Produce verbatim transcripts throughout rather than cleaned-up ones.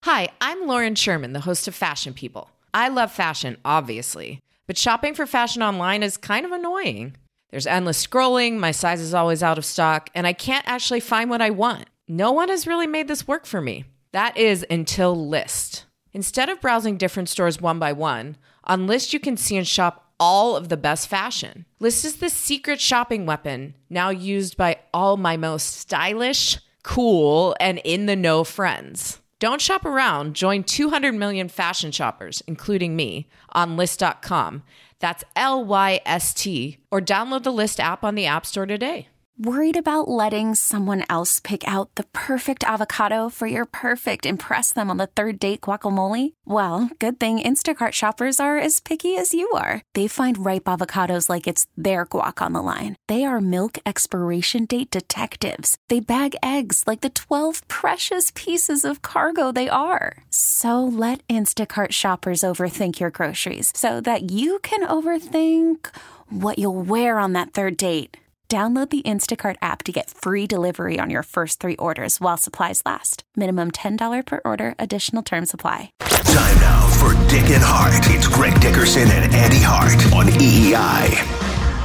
Hi, I'm Lauren Sherman, the host of Fashion People. I love fashion, obviously, but shopping for fashion online is kind of annoying. There's endless scrolling, my size is always out of stock, and I can't actually find what I want. No one has really made this work for me. That is until Lyst. Instead of browsing different stores one by one, on Lyst you can see and shop all of the best fashion. Lyst is the secret shopping weapon, now used by all my most stylish, cool, and in-the-know friends. Don't shop around. Join two hundred million fashion shoppers, including me, on Lyst dot com. That's L Y S T. Or download the Lyst app on the App Store today. Worried about letting someone else pick out the perfect avocado for your perfect impress them on the third date guacamole? Well, good thing Instacart shoppers are as picky as you are. They find ripe avocados like it's their guac on the line. They are milk expiration date detectives. They bag eggs like the twelve precious pieces of cargo they are. So let Instacart shoppers overthink your groceries so that you can overthink what you'll wear on that third date. Download the Instacart app to get free delivery on your first three orders while supplies last. Minimum ten dollars per order. Additional terms apply. Time now for Dick and Hart. It's Greg Dickerson and Andy Hart on E E I.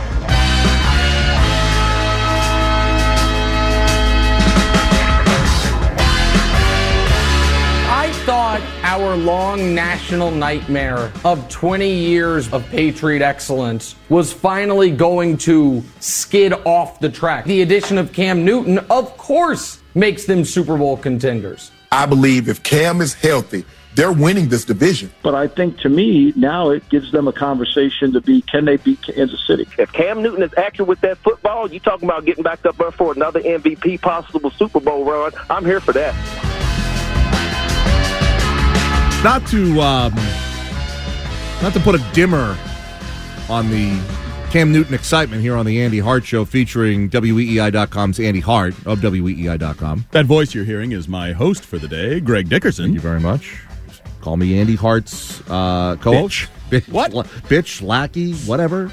I thought our long national nightmare of twenty years of Patriot excellence was finally going to skid off the track. The addition of Cam Newton, of course, makes them Super Bowl contenders. I believe if Cam is healthy, they're winning this division. But I think, to me, now it gives them a conversation to be, can they beat Kansas City? If Cam Newton is accurate with that football, you talking about getting back up there for another M V P, possible Super Bowl run, I'm here for that. Not to um, not to put a dimmer on the Cam Newton excitement here on the Andy Hart Show featuring W E E I dot com's Andy Hart of W E E I dot com. That voice you're hearing is my host for the day, Greg Dickerson. Thank you very much. Call me Andy Hart's uh, co-host. Bitch. Bitch. What? Bitch, lackey, whatever.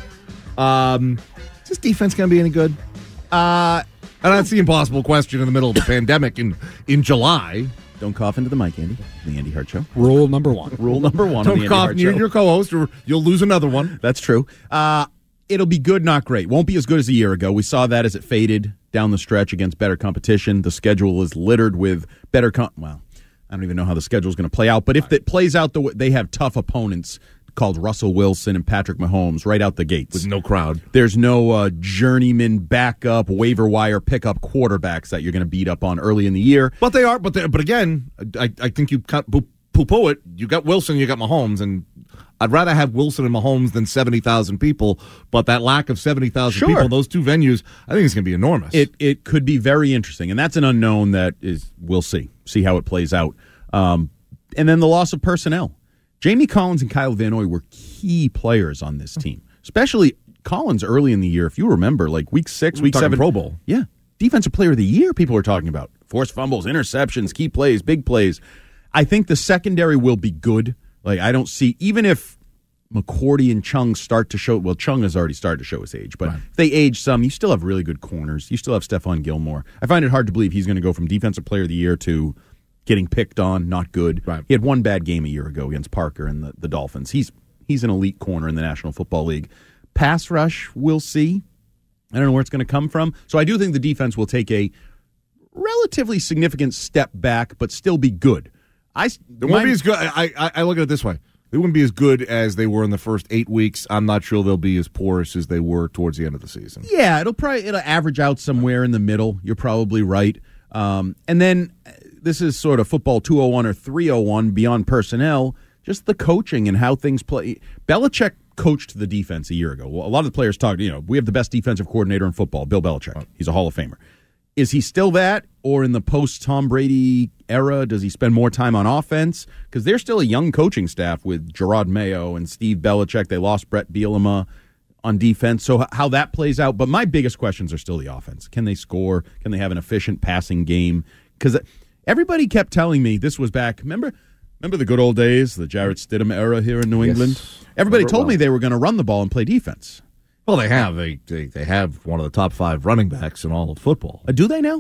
Um, is this defense going to be any good? Uh, and that's the impossible question in the middle of the pandemic in, in July. Don't cough into the mic, Andy. The Andy Hart Show. Rule number one. Rule number one. Don't cough near your co-host, or you'll lose another one. That's true. Uh, it'll be good, not great. Won't be as good as a year ago. We saw that as it faded down the stretch against better competition. The schedule is littered with better. Com- well, I don't even know how the schedule is going to play out. But if it plays out the way they have tough opponents called Russell Wilson and Patrick Mahomes right out the gates. With no crowd. There's no uh, journeyman backup, waiver wire pickup quarterbacks that you're going to beat up on early in the year. But they are. But they, but again, I, I think you can't poo-poo it. You got Wilson, you got Mahomes, and I'd rather have Wilson and Mahomes than seventy thousand people. But that lack of seventy thousand sure. people, those two venues, I think it's going to be enormous. It it could be very interesting, and that's an unknown that is we'll see. See how it plays out. Um, and then the loss of personnel. Jamie Collins and Kyle Van Noy were key players on this team, especially Collins early in the year. If you remember, like week six, week seven. Pro Bowl. Yeah. Defensive player of the year, people are talking about. Forced fumbles, interceptions, key plays, big plays. I think the secondary will be good. Like, I don't see, even if McCourty and Chung start to show, well, Chung has already started to show his age, but right. if they age some, you still have really good corners. You still have Stephon Gilmore. I find it hard to believe he's going to go from defensive player of the year to getting picked on, not good. Right. He had one bad game a year ago against Parker and the, the Dolphins. He's he's an elite corner in the National Football League. Pass rush, we'll see. I don't know where it's going to come from. So I do think the defense will take a relatively significant step back, but still be good. I, they won't my, be as good. I, I, I look at it this way. They wouldn't be as good as they were in the first eight weeks. I'm not sure they'll be as porous as they were towards the end of the season. Yeah, it'll probably it'll average out somewhere in the middle. You're probably right. Um, and then this is sort of football two oh one or three oh one beyond personnel, just the coaching and how things play. Belichick coached the defense a year ago. Well, a lot of the players talk, you know, we have the best defensive coordinator in football, Bill Belichick. He's a Hall of Famer. Is he still that, or in the post-Tom Brady era, does he spend more time on offense? Because they're still a young coaching staff with Gerard Mayo and Steve Belichick. They lost Brett Bielema on defense, so how that plays out. But my biggest questions are still the offense. Can they score? Can they have an efficient passing game? Because everybody kept telling me this was back. Remember remember the good old days, the Jarrett Stidham era here in New yes. England? Everybody told well. me they were going to run the ball and play defense. Well, they have. They, they they have one of the top five running backs in all of football. Uh, do they now?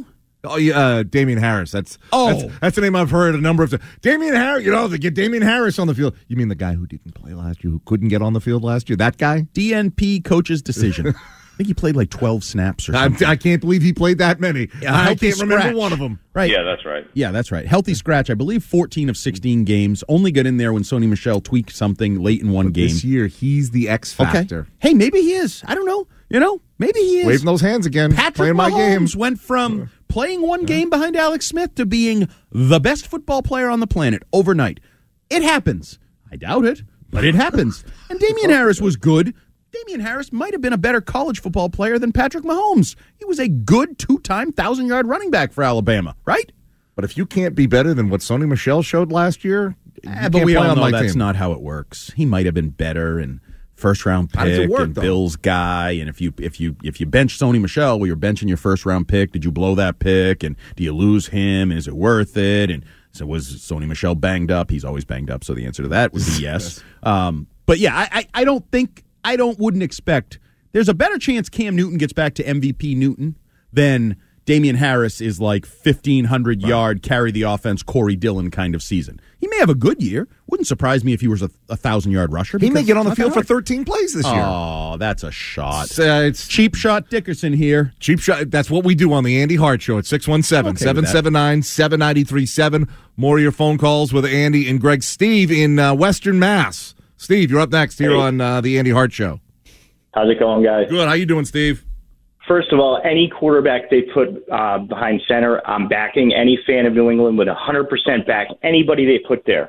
Oh, yeah, uh, Damian Harris. That's oh, that's, that's the name I've heard a number of times. Damian Harris. You know, they get Damian Harris on the field. You mean the guy who didn't play last year, who couldn't get on the field last year? That guy? D N P coach's decision. I think he played like twelve snaps or something. I, I can't believe he played that many. Yeah, I can't scratch. remember one of them. Right? Yeah, that's right. Yeah, that's right. Healthy scratch. I believe fourteen of sixteen games. Only got in there when Sony Michel tweaked something late in one but game. This year, he's the X factor. Okay. Hey, maybe he is. I don't know. You know, maybe he is. Waving those hands again. Patrick playing Mahomes my game. went from playing one game behind Alex Smith to being the best football player on the planet overnight. It happens. I doubt it, but it happens. And Damian Harris was good. Damian Harris might have been a better college football player than Patrick Mahomes. He was a good two-time thousand-yard running back for Alabama, right? But if you can't be better than what Sony Michel showed last year, you eh, can't but we play all on know my that's team. not how it works. He might have been better and first-round How does it pick work, and though? Bills guy. And if you if you if you bench Sony Michel, well, you're benching your first-round pick. Did you blow that pick? And do you lose him? Is it worth it? And so was Sony Michel banged up? He's always banged up. So the answer to that would be yes. um, but yeah, I, I I don't think I don't wouldn't expect. There's a better chance Cam Newton gets back to M V P Newton than Damian Harris is like fifteen hundred right. yard, carry the offense, Corey Dillon kind of season. He may have a good year. Wouldn't surprise me if he was a, a thousand-yard rusher. He may get on the field for thirteen plays this year. Oh, that's a shot. It's, uh, it's cheap shot Dickerson here. Cheap shot. That's what we do on the Andy Hart Show at six one seven, seven seven nine, seven nine three seven. More of your phone calls with Andy and Greg. Steve in uh, Western Mass. Steve, you're up next here hey. on uh, the Andy Hart Show. How's it going, guys? Good. How you doing, Steve? First of all, any quarterback they put uh, behind center, I'm backing. Any fan of New England would one hundred percent back anybody they put there.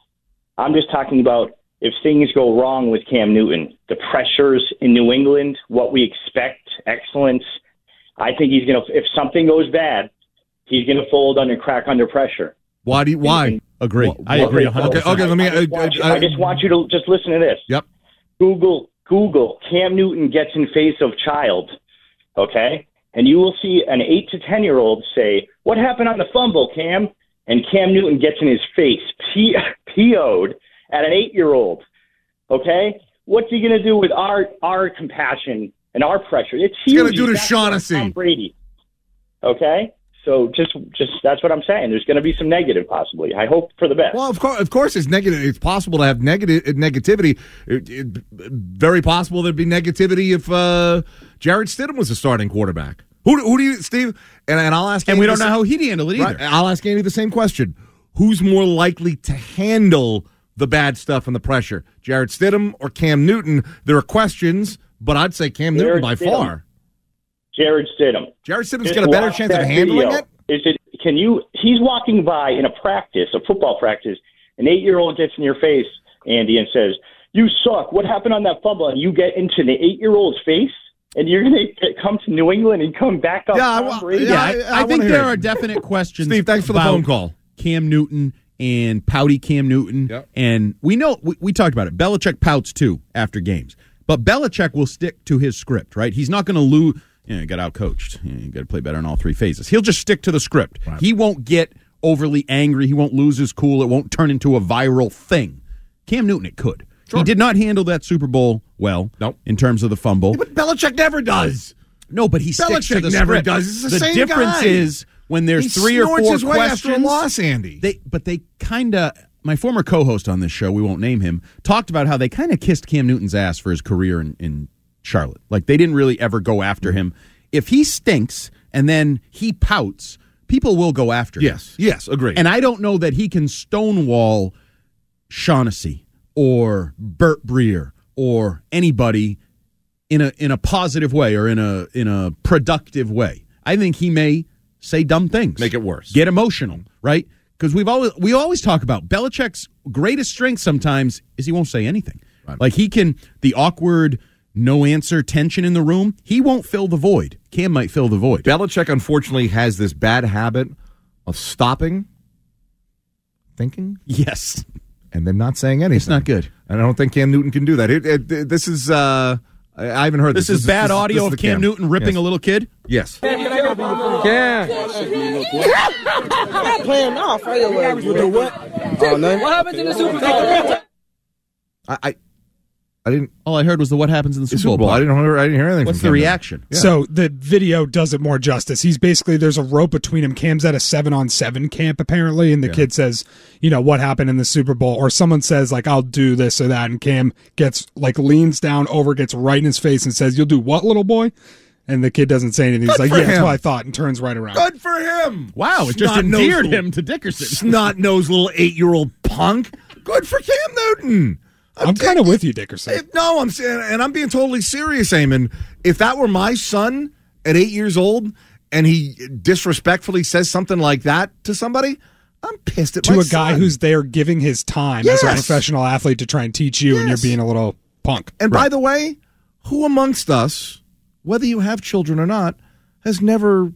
I'm just talking about if things go wrong with Cam Newton, the pressures in New England, what we expect, excellence. I think he's going to, if something goes bad, he's going to fold under, crack under pressure. Why do you, why? And, agree. Well, I agree. one hundred percent. Okay, okay, let me. I just, uh, want you, uh, I just want you to just listen to this. Yep. Google, Google, Cam Newton gets in face of child, okay? And you will see an eight to ten-year-old say, what happened on the fumble, Cam? And Cam Newton gets in his face, P- P O'd at an eight-year-old, okay? What's he going to do with our our compassion and our pressure? It's huge. He's going to do to That's Shaughnessy. Tom Brady, okay? So just, just that's what I'm saying. There's going to be some negative, possibly. I hope for the best. Well, of course, of course, it's negative. It's possible to have negative negativity. It, it, very possible there'd be negativity if uh, Jarrett Stidham was a starting quarterback. Who, who do you, Steve? And, and I'll ask. And Andy we don't the know same, how he'd handle it either. Right, I'll ask Andy the same question: who's more likely to handle the bad stuff and the pressure, Jarrett Stidham or Cam Newton? There are questions, but I'd say Cam Newton Jarrett by Stidham. far. Jared Stidham. Jared Stidham's Just got a better watch chance of that handling video. it. Is it? Can you? He's walking by in a practice, a football practice. An eight-year-old gets in your face, Andy, and says, "You suck. What happened on that fumble?" And you get into the eight-year-old's face, and you're going to come to New England and come back up. Yeah, Tom Brady? Yeah, I- I, I I think wanna there hear it. are definite questions. Steve, thanks for the about phone call. Cam Newton and pouty Cam Newton. Yep. And we know, we, we talked about it. Belichick pouts too after games. But Belichick will stick to his script, right? He's not going to lose. You know, got out-coached. You, know, you got to play better in all three phases. He'll just stick to the script. Right. He won't get overly angry. He won't lose his cool. It won't turn into a viral thing. Cam Newton, it could. Sure. He did not handle that Super Bowl well Nope. in terms of the fumble. But Belichick never does. No, but he sticks to Belichick the never script. does. It's the the same difference guy. is when there's He three or snorts four his way questions. after a loss, Andy. They, but they kind of. My former co-host on this show, we won't name him, talked about how they kind of kissed Cam Newton's ass for his career in, in Charlotte. Like they didn't really ever go after him. If he stinks and then he pouts, people will go after him. Yes, yes, agree. And I don't know that he can stonewall Shaughnessy or Burt Breer or anybody in a in a positive way or in a in a productive way. I think he may say dumb things, Make it worse. get emotional, right? Because we've always we always talk about Belichick's greatest strength. Sometimes is he won't say anything. Right. Like he can the awkward. No answer, tension in the room. He won't fill the void. Cam might fill the void. Belichick, unfortunately, has this bad habit of stopping, thinking, Yes. and then not saying anything. It's not good. And I don't think Cam Newton can do that. It, it, this is, uh, I I haven't heard this. This is bad this audio this of Cam Newton ripping yes. a little kid? Yes. Yeah. Stop playing off. You do what? Oh, no. What happened to the Super Bowl? I, I I didn't. All I heard was the what happens in the Super, Super Bowl. Bowl. I didn't hear. I didn't hear anything. What's from the Cam reaction? Yeah. So the video does it more justice. He's basically, there's a rope between him. Cam's at a seven on seven camp apparently, and the Yeah. kid says, you know, what happened in the Super Bowl, or someone says like, I'll do this or that, and Cam gets like leans down over, gets right in his face, and says, "You'll do what, little boy?" And the kid doesn't say anything. He's Good like, for "Yeah, that's him. what I thought," and turns right around. Good for him. Wow, it just Snot-nosed endeared little- him to Dickerson. Snot-nosed little eight-year-old punk. Good for Cam Newton. I'm, I'm kind of with you, Dickerson. If, no, I'm saying, and I'm being totally serious, Eamon. If that were my son at eight years old, and he disrespectfully says something like that to somebody, I'm pissed at to my a guy son. who's there giving his time Yes. as a professional athlete to try and teach you, Yes. and you're being a little punk. And by the way, who amongst us, whether you have children or not, has never,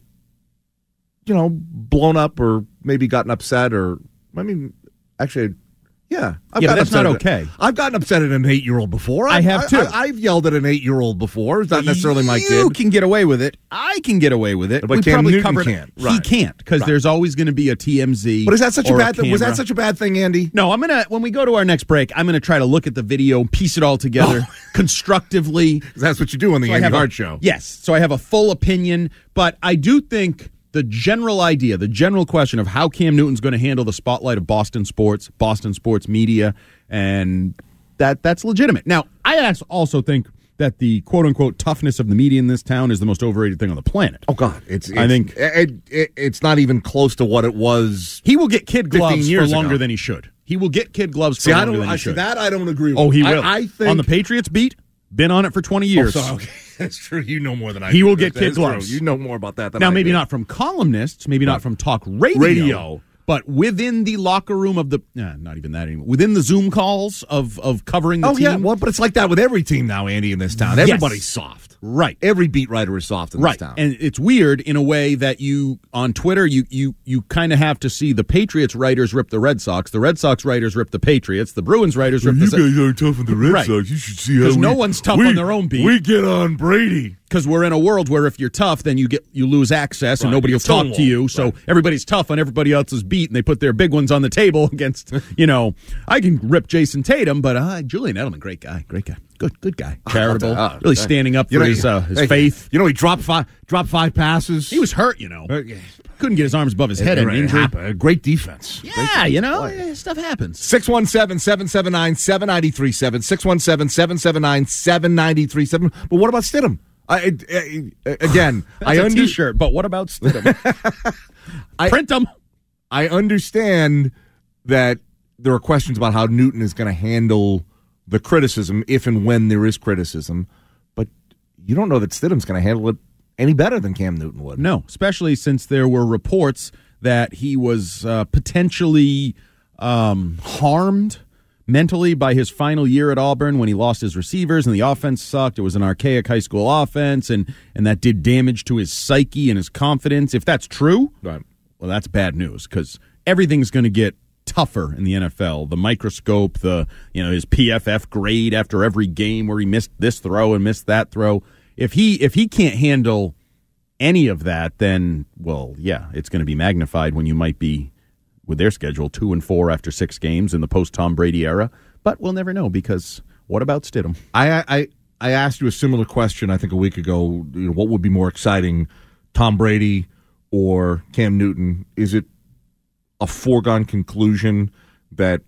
you know, blown up or maybe gotten upset or, I mean, actually, yeah. I've Yeah, but gotten that's not upset at- okay. I've gotten upset at an eight-year-old before. I have, too. I, have yelled at an eight-year-old before. It's not necessarily my You kid. can get away with it. I can get away with it. But we Cam probably Newton covered can't. He Right. can't because Right. there's always going to be a T M Z. But is that such a or bad thing? Was that camera. such a bad thing, Andy? No, I'm gonna when we go to our next break, I'm gonna try to look at the video, piece it all together constructively. That's what you do on the So I Andy have a- Hart Show. Yes, so I have a full opinion, but I do think the general idea, the general question of how Cam Newton's going to handle the spotlight of Boston sports, Boston sports media, and that that's legitimate. Now, I also think that the quote-unquote toughness of the media in this town is the most overrated thing on the planet. Oh, God. It's, it's I think it, it, it's not even close to what it was. he will get kid gloves fifteen for years longer ago. than he should. He will get kid gloves for See, I longer don't. than he I see should. that. I don't agree with. Oh, he will. I, I think on the Patriots beat, been on it for twenty years. Oh, so, okay. That's true. You know more than I. He do. will get That kid is true. gloves. You know more about that than now, I maybe do. not from columnists, maybe not from talk radio, Radio. but within the locker room of the, nah, not even that anymore. Within the Zoom calls of of covering the Oh team. yeah, well, but it's like that with every team now, Andy. In this town, Yes. everybody's soft. Right. Every beat writer is soft in Right, this town. and it's weird in a way that you on Twitter you you you kind of have to see the Patriots writers rip the Red Sox, the Red Sox writers rip the Patriots, the Bruins writers rip you the. guys aren't tough on the Red Right. Sox. You should see how Because we, no one's tough we- on their own beat. We get on Brady. Because we're in a world where if you're tough, then you get you lose access and Right. nobody will talk to Stonewall. you. So Right. everybody's tough on everybody else's beat, and they put their big ones on the table against. You know, I can rip Jason Tatum, but uh, Julian Edelman, great guy, great guy, good, good guy, charitable, Uh, really standing up for you know, his uh, his hey, faith. You know, he dropped five, dropped five passes. He was hurt, you know, Uh, yeah. couldn't get his arms above his head. It An injury. happened. Great defense. Yeah, you know, eh, stuff happens. six one seven, seven seven nine, seven nine three seven. six one seven, seven seven nine, seven nine three seven. But what about Stidham? I, I, I, again, That's I a under- T-shirt, but what about Stidham? I, Print them. I understand that there are questions about how Newton is going to handle the criticism if and when there is criticism, but you don't know that Stidham's going to handle it any better than Cam Newton would. No, especially since there were reports that he was uh, potentially um, harmed mentally by his final year at Auburn when he lost his receivers and the offense sucked. It was an archaic high school offense, and, and that did damage to his psyche and his confidence. If that's true, Right. well, that's bad news because everything's going to get tougher in the N F L. The microscope, the you know his P F F grade after every game where he missed this throw and missed that throw. If he if he can't handle any of that, then well, yeah, it's going to be magnified when you might be with their schedule two and four after six games in the post Tom Brady era. But we'll never know because what about Stidham? I, I I asked you a similar question, I think, a week ago. You know, what would be more exciting, Tom Brady or Cam Newton? Is it a foregone conclusion that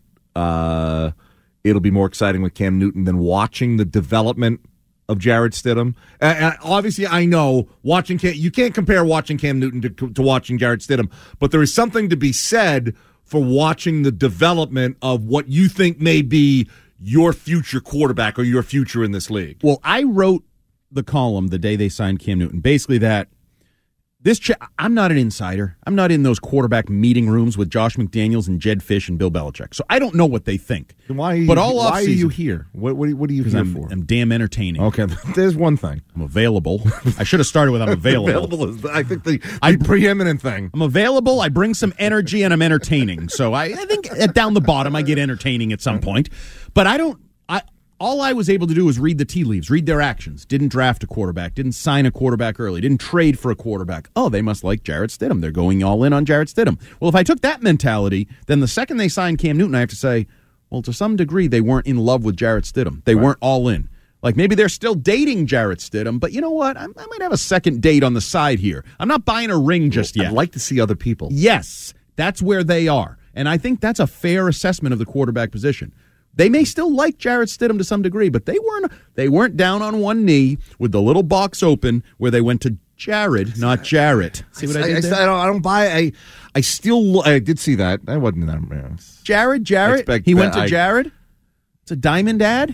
uh, it'll be more exciting with Cam Newton than watching the development of Jarrett Stidham? And, and obviously, I know watching Cam, you can't compare watching Cam Newton to, to watching Jarrett Stidham, but there is something to be said for watching the development of what you think may be your future quarterback or your future in this league. Well, I wrote the column the day they signed Cam Newton, basically that this ch- I'm not an insider. I'm not in those quarterback meeting rooms with Josh McDaniels and Jed Fish and Bill Belichick. So I don't know what they think. Then why are you, but all why are you offseason- here? What, what, what are you Because here I'm, for? I'm damn entertaining. Okay, there's one thing. I'm available. I should have started with I'm available. Available is, I think, the, the I- preeminent thing. I'm available. I bring some energy, and I'm entertaining. So I, I think at down the bottom, I get entertaining at some point. But I don't. I all I was able to do was read the tea leaves, read their actions. Didn't draft a quarterback. Didn't sign a quarterback early. Didn't trade for a quarterback. Oh, they must like Jarrett Stidham. They're going all in on Jarrett Stidham. Well, if I took that mentality, then the second they signed Cam Newton, I have to say, Well, to some degree, they weren't in love with Jarrett Stidham. They right. weren't all in. Like, maybe they're still dating Jarrett Stidham, but you know what? I, I might have a second date on the side here. I'm not buying a ring just well, yet. I'd like to see other people. Yes, that's where they are. And I think that's a fair assessment of the quarterback position. They may still like Jarrett Stidham to some degree, but they weren't they weren't down on one knee with the little box open where they went to Jared, not Jarrett. See what I, I did there? I, I, don't, I don't buy I I still I did see that. I wasn't that embarrassed. Jared, Jarrett? He went to I, Jared? It's a diamond ad?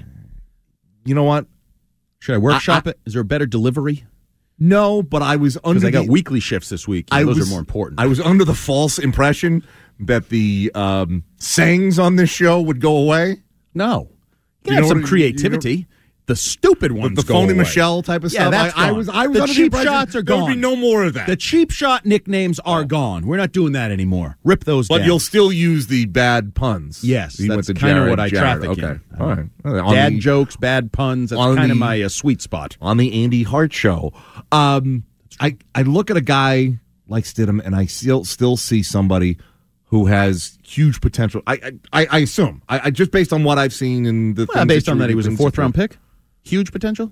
You know what? Should I workshop I, I, it? Is there a better delivery? No, but I was under Because I got the, weekly shifts this week. I those was, are more important. I was under the false impression that the um, sayings on this show would go away. No. You, you have some creativity. You know, the stupid ones the go phony away. Michelle type of yeah, stuff. That's I, gone. I was, I was the under cheap the shots are gone. There would be no more of that. The cheap shot nicknames are oh. gone. We're not doing that anymore. Rip those but down. you'll still use the bad puns. Yes, you that's kind of what I Jared. traffic okay. in. All right. Dad the, jokes, bad puns. That's kind of my uh, sweet spot. On the Andy Hart Show. Um, I, I look at a guy like Stidham, and I still still see somebody who has huge potential. I I, I assume. I, I just based on what I've seen in the well, based on that he was a fourth round pick. Huge potential.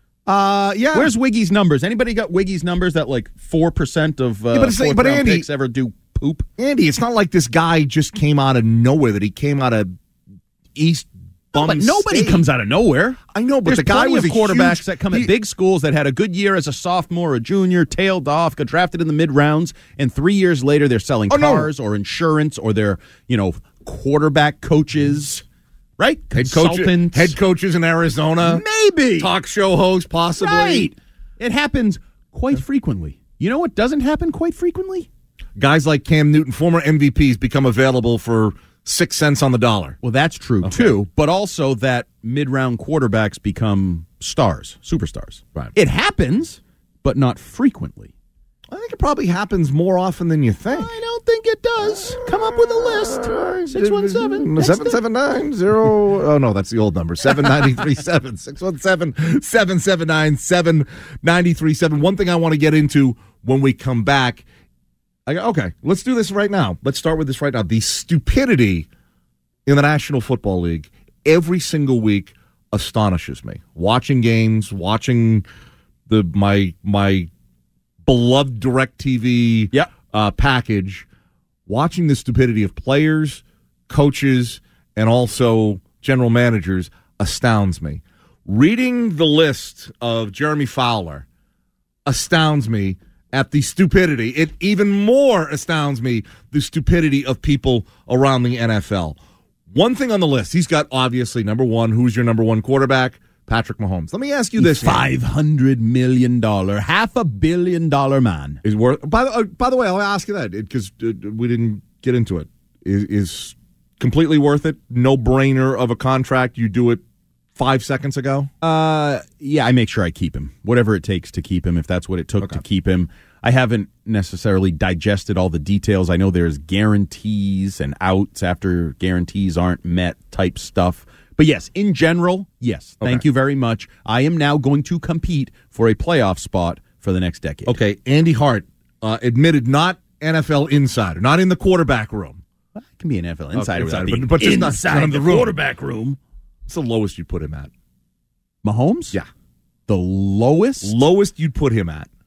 Uh, yeah. Where's Wiggy's numbers? Anybody got Wiggy's numbers that like four percent of uh, yeah, but it's, fourth but round Andy, picks ever do poop? Andy, it's not like this guy just came out of nowhere. That he came out of East. No, but nobody State. comes out of nowhere. I know, but There's the guy was of quarterbacks huge, that come he, at big schools that had a good year as a sophomore or a junior, tailed off, got drafted in the mid rounds, and three years later they're selling oh, cars no. or insurance or they're you know quarterback coaches, right? Head coaches, head coaches in Arizona, maybe talk show host, possibly. Right. It happens quite frequently. You know what doesn't happen quite frequently? Guys like Cam Newton, former M V Ps, become available for six cents on the dollar. Well, that's true, okay. too, but also that mid-round quarterbacks become stars, superstars. Right. It happens, but not frequently. I think it probably happens more often than you think. I don't think it does. Come up with a list. six one seven. seven seven nine zero Oh, no, that's the old number. seven nine three seven. six one seven, seven seven nine, seven nine three seven. One thing I want to get into when we come back. I go, okay, let's do this right now. Let's start with this right now. The stupidity in the National Football League every single week astonishes me. Watching games, watching the my my beloved DirecTV yep. uh, package, watching the stupidity of players, coaches, and also general managers astounds me. Reading the list of Jeremy Fowler astounds me. At the stupidity. It even more astounds me, the stupidity of people around the N F L. One thing on the list, he's got obviously number one, who's your number one quarterback? Patrick Mahomes. Let me ask you this. five hundred million dollars, half a billion dollar man. Is worth. By the, uh, by the way, I'll ask you that because uh, we didn't get into it. Is, is completely worth it? No brainer of a contract. You do it five seconds ago? Uh, yeah, I make sure I keep him. Whatever it takes to keep him, if that's what it took okay. to keep him. I haven't necessarily digested all the details. I know there's guarantees and outs after guarantees aren't met type stuff. But yes, in general, yes. Thank okay. you very much. I am now going to compete for a playoff spot for the next decade. Okay, Andy Hart uh, admitted not N F L insider, not in the quarterback room. Well, I can be an N F L insider, okay, without but, but just inside not the, the quarterback room. What's the lowest you'd put him at? Mahomes? Yeah. The lowest? Lowest you'd put him at?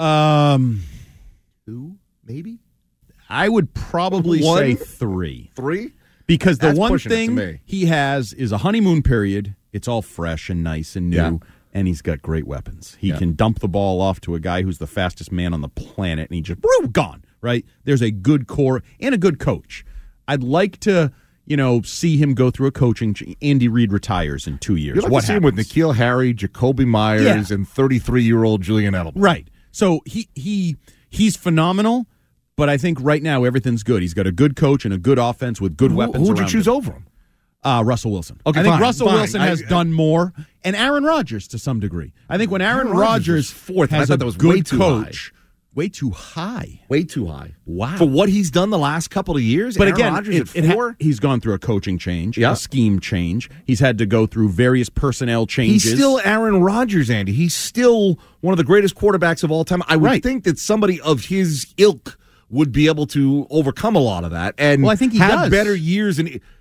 Um, Two, maybe? I would probably One? say three. Three? Because the That's one pushing it to thing me. he has is a honeymoon period. It's all fresh and nice and new, Yeah. and he's got great weapons. He Yeah. can dump the ball off to a guy who's the fastest man on the planet, and he just, boom, gone, right? There's a good core and a good coach. I'd like to, you know, see him go through a coaching. Andy Reid retires in two years. You'd like what to see happens? him with N'Keal Harry, Jacoby Myers, Yeah. and thirty-three-year-old Julian Edelman. Right. So he he he's phenomenal, but I think right now everything's good. He's got a good coach and a good offense with good Who, weapons. who would you around choose him. over him? Uh, Russell Wilson. Okay, I think fine, Russell fine. Wilson has I- done more, and Aaron Rodgers to some degree. I think when Aaron, Aaron Rodgers was fourth. I has thought a that was good way too coach, way too high. Way too high. Wow. For what he's done the last couple of years? But Aaron again, Rodgers it, at it ha- four? he's gone through a coaching change, Yeah. a scheme change. He's had to go through various personnel changes. He's still Aaron Rodgers, Andy. He's still one of the greatest quarterbacks of all time. I would Right. think that somebody of his ilk would be able to overcome a lot of that and Well, I think he have does. better years. And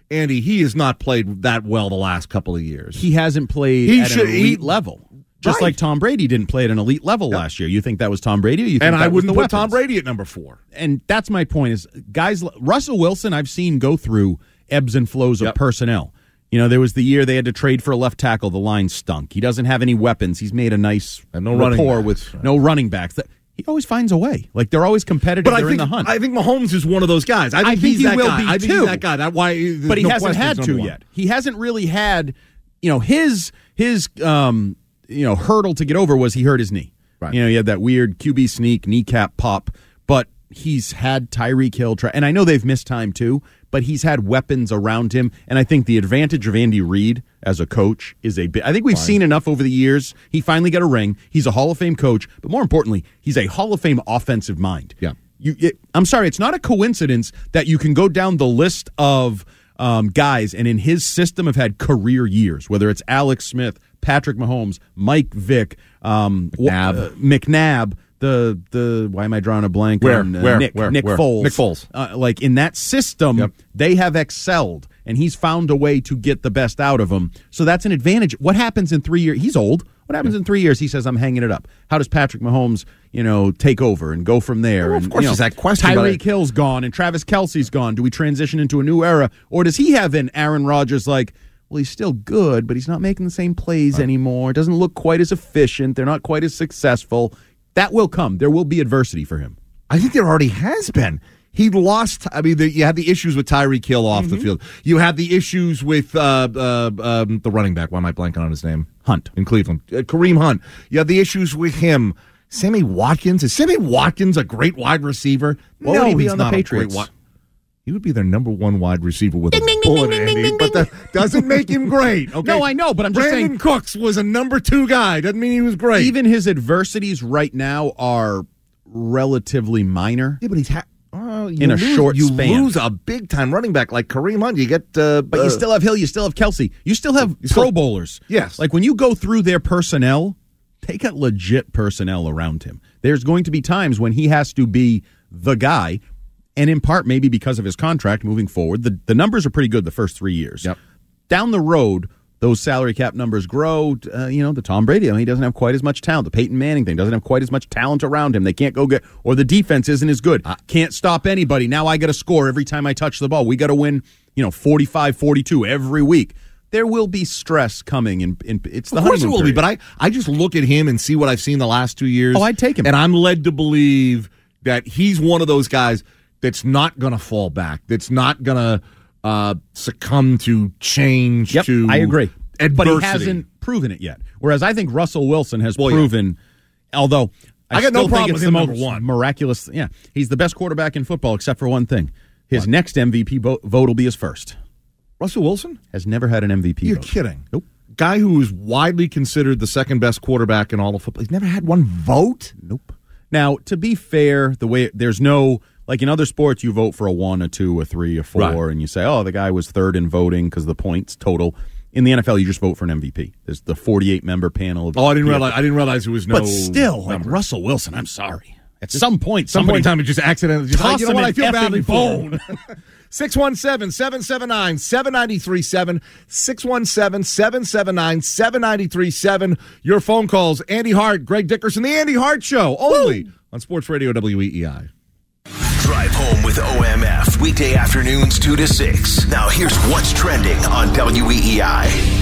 Andy, he has not played that well the last couple of years. He hasn't played he at should, an elite he, level. Just right. like Tom Brady didn't play at an elite level yeah. last year. You think that was Tom Brady? Or you think and that I wouldn't was put the Tom Brady at number four. And that's my point is, guys, Russell Wilson I've seen go through ebbs and flows of yep. personnel. You know, there was the year they had to trade for a left tackle. The line stunk. He doesn't have any weapons. He's made a nice and no rapport running with right. no running backs. He always finds a way. Like, they're always competitive. But I they're think, in the hunt. I think Mahomes is one of those guys. I think, I think he's he that will guy. be, I think too. he's that guy. That why, but he no hasn't had to one. yet. He hasn't really had, you know, his his um, you know hurdle to get over was he hurt his knee. Right. You know, he had that weird Q B sneak, kneecap pop, but he's had Tyreek Hill try, and I know they've missed time too, but he's had weapons around him, and I think the advantage of Andy Reid as a coach is a bit. I think we've Fine. seen enough over the years. He finally got a ring. He's a Hall of Fame coach, but more importantly, he's a Hall of Fame offensive mind. Yeah. You, it, I'm sorry, it's not a coincidence that you can go down the list of um, guys, and in his system have had career years, whether it's Alex Smith, Patrick Mahomes, Mike Vick, um, McNabb. Uh, McNabb, the the why am I drawing a blank where, on uh, where, Nick where, Nick where? Foles? Nick Foles. Uh, like in that system, yep. they have excelled, and he's found a way to get the best out of them. So that's an advantage. What happens in three years? He's old. What happens yeah. in three years? He says, "I'm hanging it up." How does Patrick Mahomes, you know, take over and go from there? Well, and, of course, you know, there's that question. Tyreek Hill's gone, and Travis Kelce's gone. Do we transition into a new era, or does he have an Aaron Rodgers like? Well, he's still good, but he's not making the same plays right. anymore. Doesn't look quite as efficient. They're not quite as successful. That will come. There will be adversity for him. I think there already has been. He lost. I mean, the, you had the issues with Tyreek Hill off mm-hmm. the field. You had the issues with uh, uh, um, the running back. Why am I blanking on his name? Hunt. In Cleveland. Uh, Kareem Hunt. You had the issues with him. Sammy Watkins. Is Sammy Watkins a great wide receiver? What no, would he be he's on the not Patriots? A great wi- he would be their number one wide receiver with ding, a ding, bullet, ding, ding, Andy, ding, but ding, that doesn't make him great. Okay? No, I know, but I'm just Brandon saying. Cooks was a number two guy. Doesn't mean he was great. Even his adversities right now are relatively minor. Yeah, but he's ha- oh, in a lose, short you span. You lose a big-time running back like Kareem Hunt. You get, uh, but uh, you still have Hill. You still have Kelsey. You still have you Pro still, Bowlers. Yes, like when you go through their personnel, they got legit personnel around him. There's going to be times when he has to be the guy. And in part, maybe because of his contract moving forward, the, the numbers are pretty good the first three years. Yep. Down the road, those salary cap numbers grow. Uh, you know, the Tom Brady, I mean, he doesn't have quite as much talent. The Peyton Manning thing doesn't have quite as much talent around him. They can't go get, or the defense isn't as good. I, can't stop anybody. Now I got to score every time I touch the ball. We got to win, you know, forty-five forty-two every week. There will be stress coming, and it's the of course it will period. be. But I, I just look at him and see what I've seen the last two years. Oh, I'd take him, and I'm led to believe that he's one of those guys that's not going to fall back, that's not going to uh, succumb to change, yep, to I agree. adversity. But he hasn't proven it yet. Whereas I think Russell Wilson has well, proven, yeah. although I, I got still no problem think it's with the him most number one. miraculous. Yeah, he's the best quarterback in football except for one thing. His what? next M V P vote, vote will be his first. Russell Wilson? Has never had an M V P You're vote. kidding. Nope. Guy who is widely considered the second best quarterback in all of football. He's never had one vote? Nope. Now, to be fair, the way there's no, like in other sports, you vote for a one, a two, a three, a four, right. and you say, oh, the guy was third in voting because of the points total. In the N F L, you just vote for an M V P. There's the forty-eight member panel. Of oh, I didn't P F L. realize. I didn't realize there was no. But still, number. like Russell Wilson, I'm sorry. At some point, some somebody point in time, it just accidentally just toss like, you know him what? an I feel badly effing phone. six one seven, seven seven nine, seven nine three seven. six one seven, seven seven nine, seven nine three seven. Your phone calls. Andy Hart, Greg Dickerson, The Andy Hart Show, only Woo! On Sports Radio W E E I. Drive home with O M F, weekday afternoons two to six. Now here's what's trending on W E E I.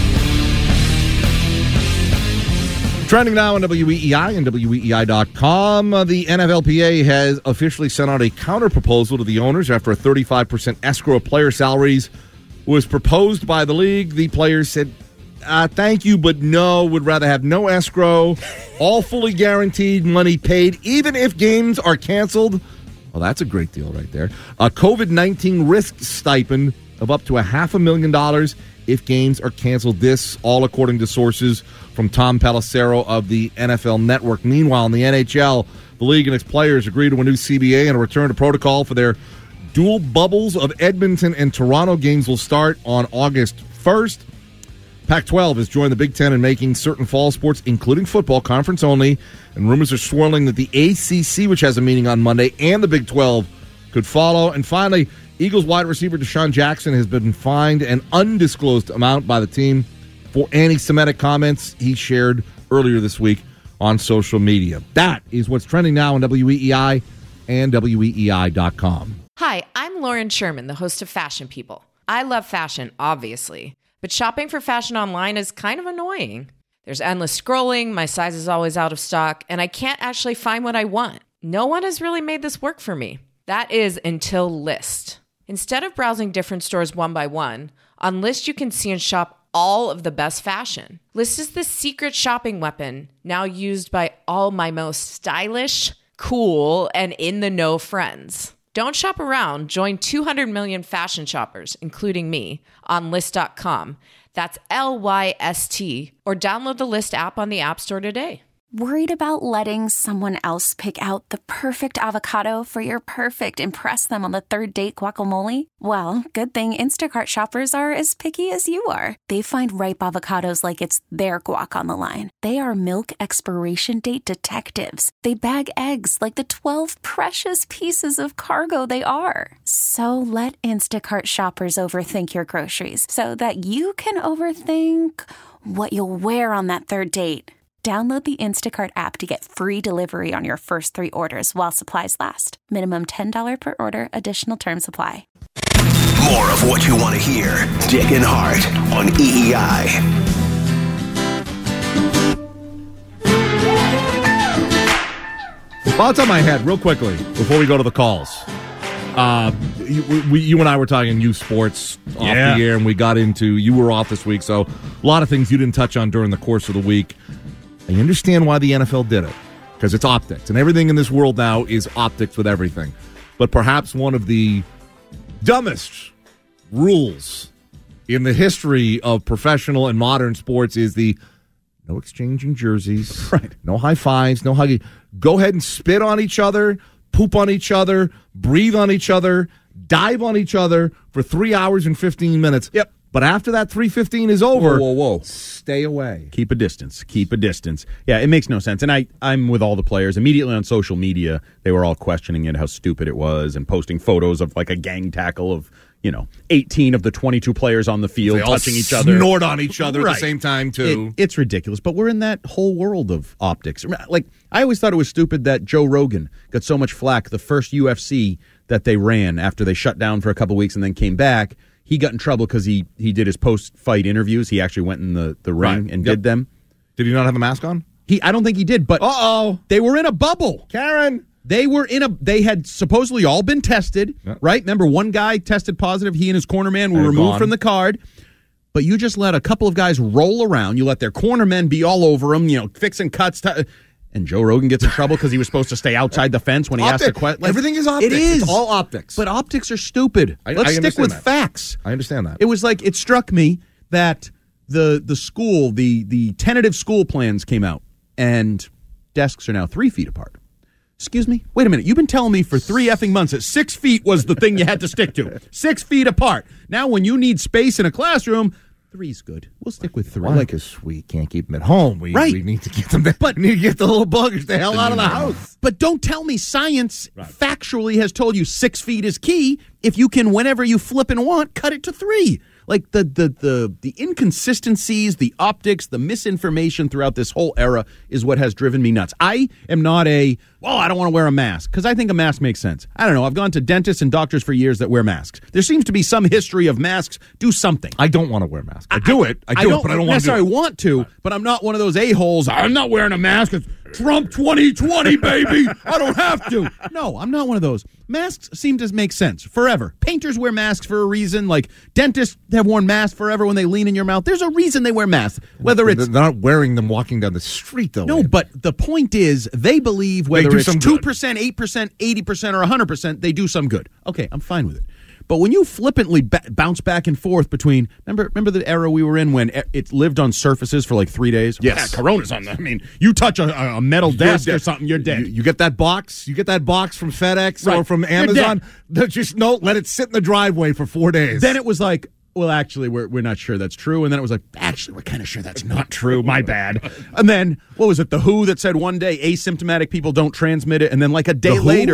Trending now on W E E I and W E E I dot com. Uh, the N F L P A has officially sent out a counter-proposal to the owners after a thirty-five percent escrow of player salaries was proposed by the league. The players said, uh, thank you, but no, would rather have no escrow, all fully guaranteed money paid, even if games are canceled. Well, that's a great deal right there. A COVID nineteen risk stipend of up to a half a million dollars if games are canceled. This, all according to sources from Tom Pelissero of the N F L Network. Meanwhile, in the N H L, the league and its players agreed to a new C B A and a return to protocol for their dual bubbles of Edmonton and Toronto. Games will start on August first. Pac twelve has joined the Big Ten in making certain fall sports, including football, conference only, and rumors are swirling that the A C C, which has a meeting on Monday, and the Big twelve could follow. And finally, Eagles wide receiver Deshaun Jackson has been fined an undisclosed amount by the team for anti-Semitic comments he shared earlier this week on social media. That is what's trending now on W E E I and W E E I dot com. Hi, I'm Lauren Sherman, the host of Fashion People. I love fashion, obviously, but shopping for fashion online is kind of annoying. There's endless scrolling, my size is always out of stock, and I can't actually find what I want. No one has really made this work for me. That is until Lyst. Instead of browsing different stores one by one, on Lyst you can see and shop all of the best fashion. Lyst is the secret shopping weapon now used by all my most stylish, cool, and in-the-know friends. Don't shop around. Join two hundred million fashion shoppers, including me, on Lyst dot com. That's L Y S T, or download the Lyst app on the App Store today. Worried about letting someone else pick out the perfect avocado for your perfect impress them on the third date guacamole? Well, good thing Instacart shoppers are as picky as you are. They find ripe avocados like it's their guac on the line. They are milk expiration date detectives. They bag eggs like the twelve precious pieces of cargo they are. So let Instacart shoppers overthink your groceries so that you can overthink what you'll wear on that third date. Download the Instacart app to get free delivery on your first three orders while supplies last. Minimum ten dollars per order. Additional terms apply. More of what you want to hear. Dick and Hart on E E I. Thoughts on my head, real quickly, before we go to the calls. Uh, you, we, you and I were talking youth sports off Yeah. the air, and we got into, you were off this week, so a lot of things you didn't touch on during the course of the week. I understand why the N F L did it, because it's optics, and everything in this world now is optics with everything. But perhaps one of the dumbest rules in the history of professional and modern sports is the no exchanging jerseys, right? No high fives, no hugging. Go ahead and spit on each other, poop on each other, breathe on each other, dive on each other for three hours and fifteen minutes. Yep. But after that three fifteen is over, whoa, whoa, whoa. Stay away. Keep a distance. Keep a distance. Yeah, it makes no sense. And I, I'm with all the players. Immediately on social media, they were all questioning it, how stupid it was, and posting photos of like a gang tackle of, you know, eighteen of the twenty-two players on the field They all touching each other. snort on each other at Right. the same time, too. It, it's ridiculous. But we're in that whole world of optics. Like, I always thought it was stupid that Joe Rogan got so much flack the first U F C that they ran after they shut down for a couple weeks and then came back. He got in trouble because he, he did his post-fight interviews. He actually went in the, the ring Right. and Yep. did them. Did he not have a mask on? He, I don't think he did, but Uh-oh. they were in a bubble. Karen. They were in a. They had supposedly all been tested, Yep. right? Remember, one guy tested positive. He and his corner man were They're removed gone. from the card. But you just let a couple of guys roll around. You let their corner men be all over them, you know, fixing cuts. T- and Joe Rogan gets in trouble because he was supposed to stay outside the fence when he asked the Optic. question. Everything is optics. It is. It's all optics. But optics are stupid. I- Let's I stick understand with that. facts. I understand that. It was like, it struck me that the the school, the the tentative school plans came out, and desks are now three feet apart. Excuse me? Wait a minute. You've been telling me for three effing months that six feet was the thing you had to stick to. Six feet apart. Now, when you need space in a classroom, three's good. We'll stick with three. Why? Because we can't keep them at home. We, Right. we need to get them. But we need to get the little buggers the hell out of the house. But don't tell me science factually has told you six feet is key if you can, whenever you flip and want, cut it to three. Like the the the the inconsistencies, the optics, the misinformation throughout this whole era is what has driven me nuts. I am not a, well, I don't want to wear a mask, because I think a mask makes sense. I don't know. I've gone to dentists and doctors for years that wear masks. There seems to be some history of masks. Do something. I don't want to wear a mask. I do it. I do it, but I don't want to do necessarily it. want to, but I'm not one of those a-holes. I'm not wearing a mask. It's Trump twenty twenty, baby. I don't have to. No, I'm not one of those. Masks seem to make sense forever. Painters wear masks for a reason. Like dentists have worn masks forever when they lean in your mouth. There's a reason they wear masks. Whether it's They're not wearing them walking down the street, though. no, but the point is, they believe whether do it's some two good. percent, eight percent, eighty percent, or one hundred percent, they do some good. Okay, I'm fine with it. But when you flippantly ba- bounce back and forth between, remember remember the era we were in when it, it lived on surfaces for like three days? Yes. Yeah, Corona's on the, I mean, you touch a, a metal desk You're or dead. something, you're dead. You, you get that box. You get that box from FedEx or Right. from You're Amazon. dead. That Just no, let it sit in the driveway for four days. Then it was like, well, actually, we're we're not sure that's true. And then it was like, actually, we're kind of sure that's not true. My bad. And then, what was it, The W H O that said one day asymptomatic people don't transmit it, and then like a day The who? later,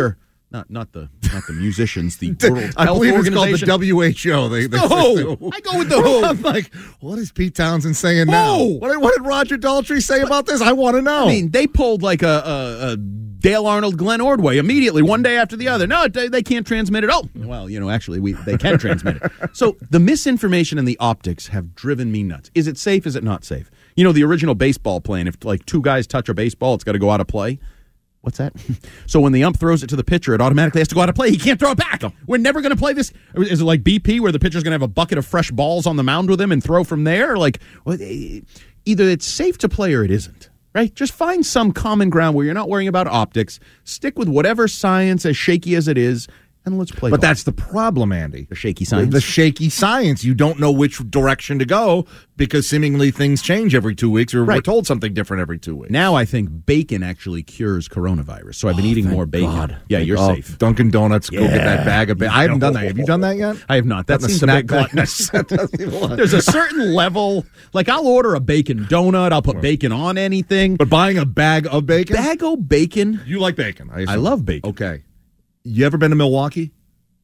Not not the not the musicians, the World I Health believe it's called Organization. the W H O. They, they, No, they, I go with the Who. I'm like, what is Pete Townsend saying now? Who? What, did- what did Roger Daltrey say about this? I want to know. I mean, they pulled like a, a, a Dale Arnold, Glenn Ordway immediately, one day after the other. No, they, they can't transmit it. Oh, well, you know, actually, we they can transmit it. So the misinformation and the optics have driven me nuts. Is it safe? Is it not safe? You know, the original baseball plan, if like two guys touch a baseball, it's got to go out of play. What's that? So when the ump throws it to the pitcher, it automatically has to go out of play. He can't throw it back. We're never going to play this. Is it like B P where the pitcher's going to have a bucket of fresh balls on the mound with him and throw from there? Like, well, either it's safe to play or it isn't, right? Just find some common ground where you're not worrying about optics. Stick with whatever science, as shaky as it is, and let's play. But ball. that's the problem, Andy. The shaky science. The, the shaky science. You don't know which direction to go because seemingly things change every two weeks, or Right. we're told something different every two weeks. Now I think bacon actually cures coronavirus. So I've been eating more bacon. God. Yeah, you're Oh, safe. Dunkin' Donuts, go get Yeah. that bag of bacon. I haven't done that. Have you done that yet? I have not. That Gotten a seems a snack bit bag? gluttonous. That doesn't even look- There's a certain level. Like, I'll order a bacon donut. I'll put bacon on anything. But buying a bag of bacon? Bag o' bacon? You like bacon. I, I assume. love bacon. Okay. You ever been to Milwaukee?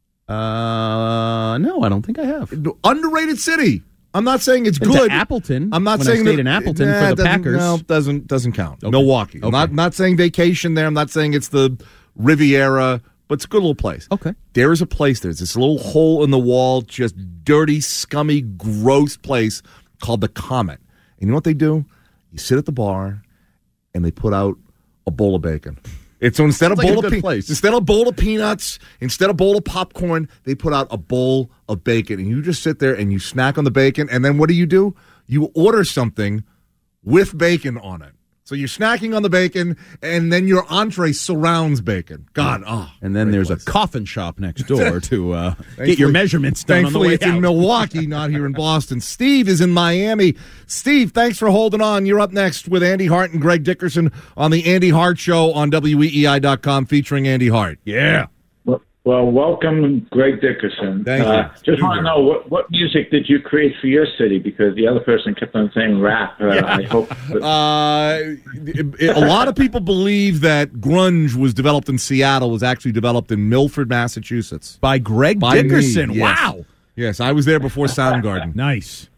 Uh, no, I don't think I have. Underrated city. I'm not saying it's Been to good. Appleton. I'm not when saying I stayed that- in Appleton Nah, for the doesn't- Packers. No, doesn't doesn't count. Okay. Milwaukee. Okay. I'm not not saying vacation there. I'm not saying it's the Riviera, but it's a good little place. Okay. There is a place. There's this little hole in the wall, just dirty, scummy, gross place called the Comet. And you know what they do? You sit at the bar, and they put out a bowl of bacon. It's so instead of Sounds like bowl a of good pe- place. instead of bowl of peanuts, instead of bowl of popcorn, they put out a bowl of bacon, and you just sit there and you snack on the bacon. And then what do you do? You order something with bacon on it. So you're snacking on the bacon, and then your entree surrounds bacon. God, oh. And then great there's place. a coffin shop next door to uh, get Thankfully- your measurements done on the Thankfully, way it's out. in Milwaukee, not here in Boston. Steve is in Miami. Steve, thanks for holding on. You're up next with Andy Hart and Greg Dickerson on the Andy Hart Show on W E E I dot com featuring Andy Hart. Yeah. Well, well welcome, Greg Dickerson. Thank you. Uh, just want to know, what, what music did you create for your city? Because the other person kept on saying rap. Uh, I hope. That- Uh, it- it- a lot of people believe that grunge was developed in Seattle, was actually developed in Milford, Massachusetts. By Greg By me, Dickerson. yes. Wow. Yes, I was there before Soundgarden. Nice.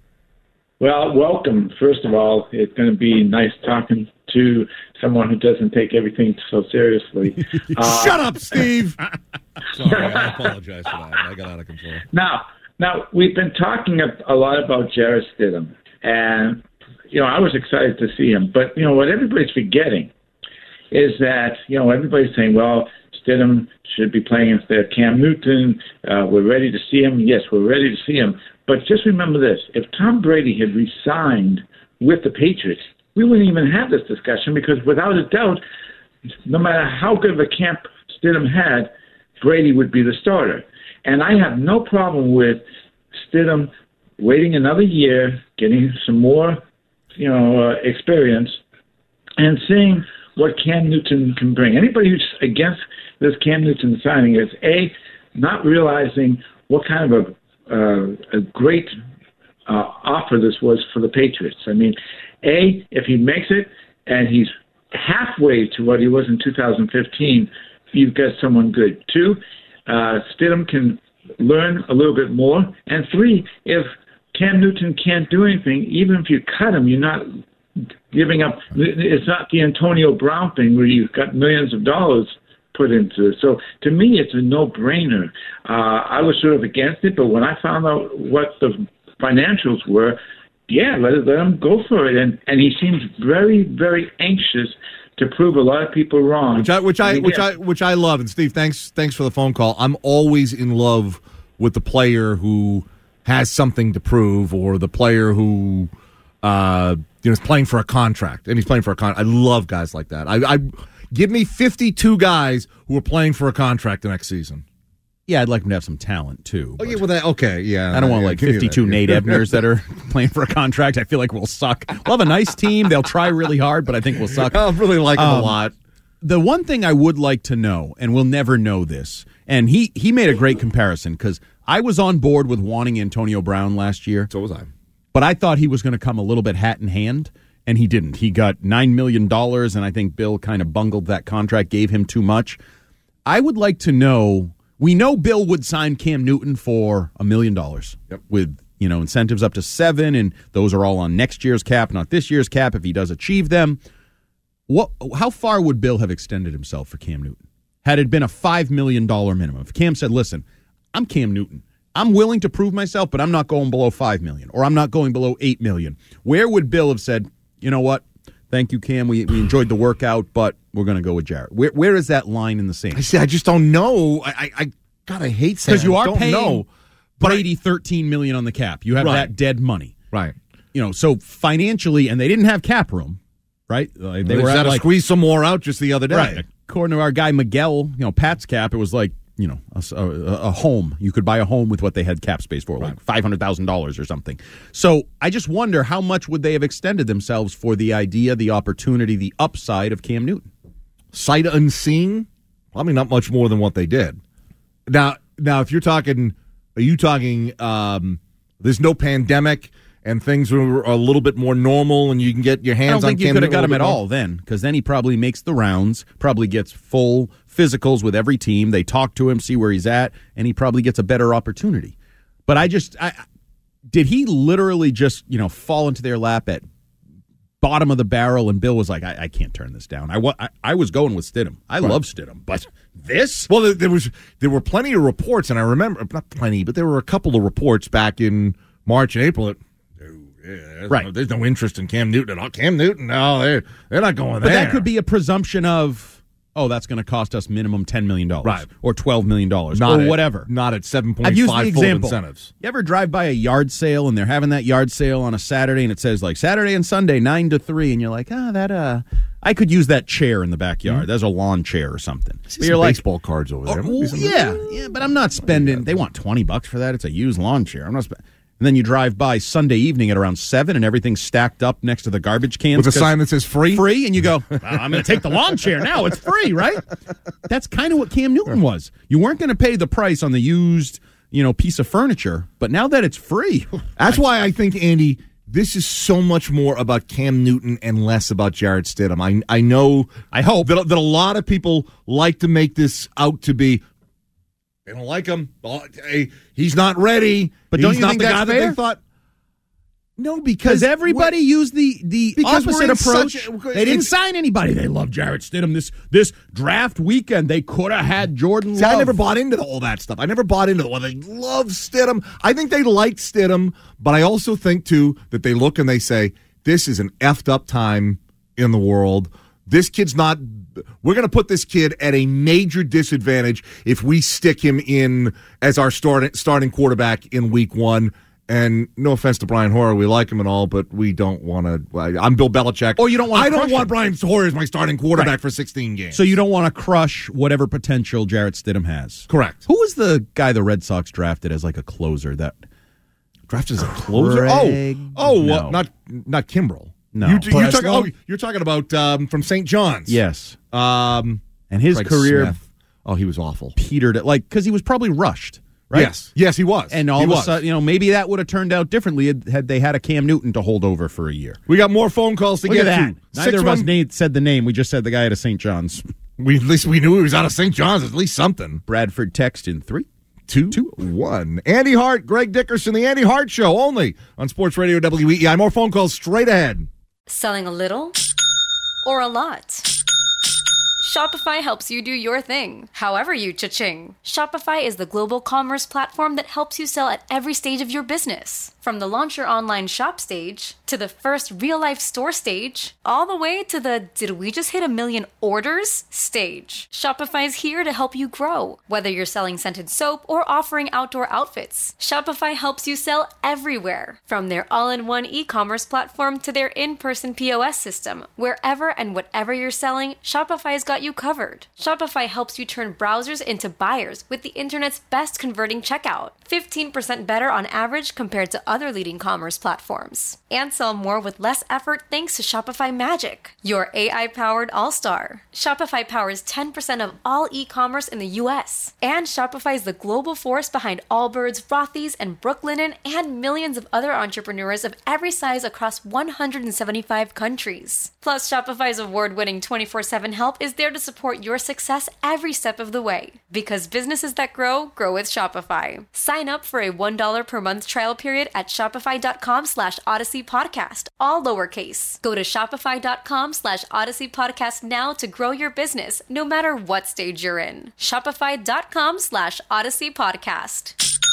Well, welcome. First of all, it's going to be nice talking to someone who doesn't take everything so seriously. Uh, Shut up, Steve. Sorry, I apologize for that. I got out of control. Now, now we've been talking a, a lot about Jarrett Stidham, and you know I was excited to see him. But you know what everybody's forgetting is that you know everybody's saying, well, Stidham should be playing instead of Cam Newton. Uh, we're ready to see him. Yes, we're ready to see him. But just remember this: if Tom Brady had re-signed with the Patriots, we wouldn't even have this discussion because, without a doubt, no matter how good of a camp Stidham had, Brady would be the starter. And I have no problem with Stidham waiting another year, getting some more, you know, uh, experience, and seeing what Cam Newton can bring. Anybody who's against this Cam Newton signing is, A, not realizing what kind of a, uh, a great uh, offer this was for the Patriots. I mean, A, if he makes it and he's halfway to what he was in two thousand fifteen, you've got someone good. Two, uh, Stidham can learn a little bit more. And three, if Cam Newton can't do anything, even if you cut him, you're not giving up. It's not the Antonio Brown thing where you've got millions of dollars put into it. So to me, it's a no-brainer. Uh, I was sort of against it, but when I found out what the financials were, yeah, let, let him go for it. And, and he seems very, very anxious to prove a lot of people wrong. Which I, which I, And which again, I, which I love. And Steve, thanks, thanks for the phone call. I'm always in love with the player who has something to prove, or the player who, uh, you know, is playing for a contract, and he's playing for a contract. I love guys like that. I, I give me fifty-two guys who are playing for a contract the next season. Yeah, I'd like him to have some talent, too. Oh, yeah, well, that, okay, yeah. I don't want yeah, like give me that, fifty-two yeah. Nate Ebners that are playing for a contract. I feel like we'll suck. We'll have a nice team. They'll try really hard, but I think we'll suck. I really like him Um, a lot. The one thing I would like to know, and we'll never know this, and he, he made a great comparison, because I was on board with wanting Antonio Brown last year. So was I. But I thought he was going to come a little bit hat in hand, and he didn't. He got nine million dollars, and I think Bill kind of bungled that contract, gave him too much. I would like to know, we know Bill would sign Cam Newton for a million dollars with, you know, incentives up to seven, and those are all on next year's cap, not this year's cap, if he does achieve them. What? How far would Bill have extended himself for Cam Newton? Had it been a five million dollars minimum? If Cam said, listen, I'm Cam Newton. I'm willing to prove myself, but I'm not going below five million dollars, or I'm not going below eight million dollars. Where would Bill have said, you know what? Thank you, Cam. We we enjoyed the workout, but we're going to go with Jarrett. Where Where is that line in the sand? I see. I just don't know. I, I, I God, I hate saying because you I are don't paying know, Brady thirteen million dollars on the cap. You have Right. that dead money, right? You know, so financially, and they didn't have cap room, right? Like, They, they were had at to like, squeeze some more out just the other day. right. According to our guy Miguel, you know, Pat's cap, it was like, you know, a, a, a home. You could buy a home with what they had cap space for, right. like five hundred thousand dollars or something. So I just wonder how much would they have extended themselves for the idea, the opportunity, the upside of Cam Newton? Sight unseen, probably not much more than what they did. Now, now, if you're talking, are you talking? Um, there's no pandemic and things are a little bit more normal, and you can get your hands. I don't on think you Cam could have Newton got him a at little bit all then, because then he probably makes the rounds, probably gets full physicals with every team. They talk to him, see where he's at, and he probably gets a better opportunity. But I just, I, did he literally just, you know, fall into their lap at bottom of the barrel, and Bill was like, I, I can't turn this down. I, wa- I, I was going with Stidham. I Right. love Stidham, but this? Well, there, there was there were plenty of reports, and I remember not plenty, but there were a couple of reports back in March and April that. Yeah, there's Right. no, there's no interest in Cam Newton at all. Cam Newton, no, they're, they're not going But there. that could be a presumption of, oh, that's going to cost us minimum ten million dollars. Right. Or twelve million dollars. Not or at- whatever. Not at seven point I've used the five full example. incentives. You ever drive by a yard sale and they're having that yard sale on a Saturday and it says like Saturday and Sunday nine to three, and you're like, ah, that uh, I could use that chair in the backyard. Mm-hmm. There's a lawn chair or something. See But some you're like, baseball cards over there. oh, Maybe some- yeah, yeah, but I'm not spending. They want twenty bucks for that. It's a used lawn chair. I'm not spending. And then you drive by Sunday evening at around seven, and everything's stacked up next to the garbage cans With a 'cause- sign that says free? free, and you go, well, I'm going to take the lawn chair now. It's free, right? That's kind of what Cam Newton was. You weren't going to pay the price on the used, you know, piece of furniture, but now that it's free, That's why I think, Andy, this is so much more about Cam Newton and less about Jarrett Stidham. I I know, I hope that, that a lot of people like to make this out to be, they don't like him. Oh, hey, he's not ready. But He's don't you not think the that's guy that fair? they thought? No, because because everybody used the the Because we're opposite in approach. such a- they didn't it's- sign anybody. They love Jarrett Stidham. This this draft weekend, they could have had Jordan See, Love. I never bought into all that stuff. I never bought into it. Well, they love Stidham. I think they like Stidham, but I also think, too, that they look and they say, this is an effed up time in the world. This kid's not – we're going to put this kid at a major disadvantage if we stick him in as our start, starting quarterback in week one. And no offense to Brian Hoyer, we like him and all, but we don't want to. I'm Bill Belichick. Or you don't wanna I don't crush want him. Brian Hoyer as my starting quarterback Right. for sixteen games. So you don't want to crush whatever potential Jarrett Stidham has. Correct. Who was the guy the Red Sox drafted as like a closer? That drafted as a closer? Craig- Oh, oh, no. well, not not Kimbrel. No. you, you're Breslow? talking. Oh, you're talking about um, from Saint John's. Yes. Um, And his Craig career Smith. Oh, he was awful. petered it like because he was probably rushed, right? Yes, yes, he was. And all he of was. a sudden, you know, maybe that would have turned out differently had, had they had a Cam Newton to hold over for a year. we got more phone calls to Look get at that. to. Neither Six of us one- na- said the name. We just said the guy at a Saint John's. We at least we knew he was out of Saint John's. At least something. Bradford text in three. Two, two, one. Andy Hart, Greg Dickerson, the Andy Hart Show, only on Sports Radio W E I. More phone calls straight ahead. Selling a little or a lot? Shopify helps you do your thing, however you cha-ching. Shopify is the global commerce platform that helps you sell at every stage of your business. From the launch your online shop stage, to the first real-life store stage, all the way to the did we just hit a million orders stage. Shopify's here to help you grow. Whether you're selling scented soap or offering outdoor outfits, Shopify helps you sell everywhere. From their all-in-one e-commerce platform to their in-person P O S system, wherever and whatever you're selling, Shopify's got you covered. Shopify helps you turn browsers into buyers with the internet's best converting checkout. fifteen percent better on average compared to other leading commerce platforms. And sell more with less effort thanks to Shopify Magic, your A I-powered all-star. Shopify powers ten percent of all e-commerce in the U S. And Shopify is the global force behind Allbirds, Rothy's, and Brooklinen, and millions of other entrepreneurs of every size across one hundred seventy-five countries. Plus, Shopify's award-winning twenty-four seven help is there there to support your success every step of the way. Because businesses that grow, grow with Shopify. Sign up for a one dollar per month trial period at shopify.com slash Odyssey Podcast, all lowercase. Go to shopify.com slash Odyssey Podcast now to grow your business, no matter what stage you're in. Shopify.com slash Odyssey Podcast.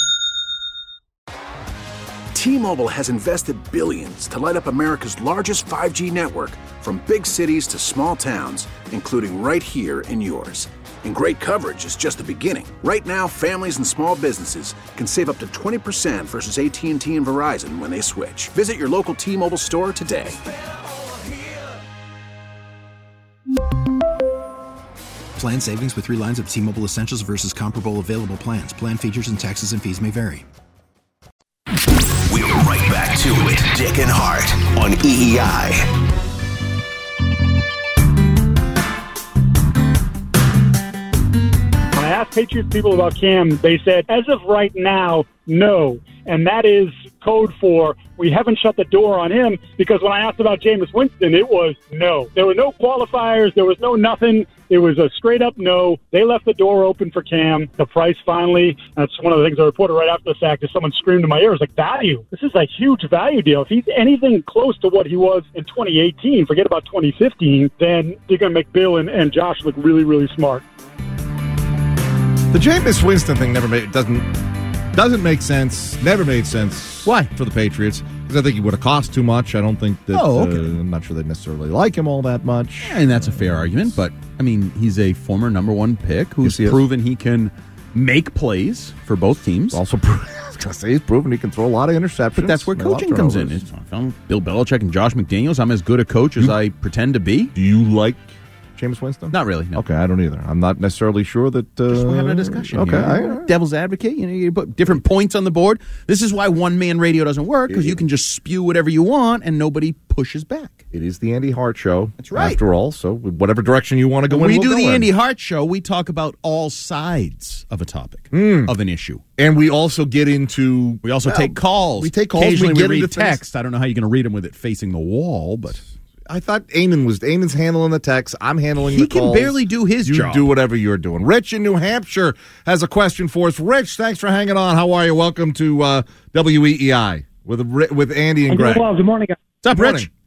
T-Mobile has invested billions to light up America's largest five G network, from big cities to small towns, including right here in yours. And great coverage is just the beginning. Right now, families and small businesses can save up to twenty percent versus A T and T and Verizon when they switch. Visit your local T-Mobile store today. Plan savings with three lines of T-Mobile Essentials versus comparable available plans. Plan features and taxes and fees may vary. We're right back to it. Dick and Hart on E E I. When I asked Patriots people about Cam, they said, as of right now, no. And that is code for we haven't shut the door on him, because when I asked about Jameis Winston, it was no. There were no qualifiers. There was no nothing. It was a straight-up no. They left the door open for Cam. The price finally, that's one of the things I reported right after the fact, is someone screamed in my ears, like, value. This is a huge value deal. If he's anything close to what he was in twenty eighteen, forget about twenty fifteen, then they're going to make Bill and, and Josh look really, really smart. The Jameis Winston thing never made doesn't doesn't make sense. Never made sense. Why? For the Patriots? Because I think he would have cost too much. I don't think that. Oh, okay. uh, I'm not sure they necessarily like him all that much. And that's a fair argument, but I mean, he's a former number one pick who's Yes, he proven he can make plays for both teams. Also, I was gonna say he's proven he can throw a lot of interceptions. But that's where and a lot of coaching comes in. turnovers. It's, I'm Bill Belichick and Josh McDaniels. I'm as good a coach as I pretend to be. Do you like Jameis Winston? Not really. No. Okay, I don't either. I'm not necessarily sure that. Uh, Just we're having a discussion. Okay, here. I, Devil's advocate. You know, you put different points on the board. This is why one man radio doesn't work, because you can just spew whatever you want and nobody pushes back. it is the Andy Hart Show. That's right. After all, so whatever direction you want to go When in, we we'll do go the in. Andy Hart Show, we talk about all sides of a topic, Mm. of an issue. And we also get into. We also well, take calls. We take calls. Occasionally we we, get read into things. text. I don't know how you're going to read them with it facing the wall, but I thought Eamon was Eamon's handling the text. I'm handling he the can calls. barely do his you job. do whatever you're doing. Rich in New Hampshire has a question for us. Rich, thanks for hanging on. How are you? Welcome to uh, W E E I with with Andy and I'm doing Greg. well. Good morning, guys. What's up, Morning. Rich?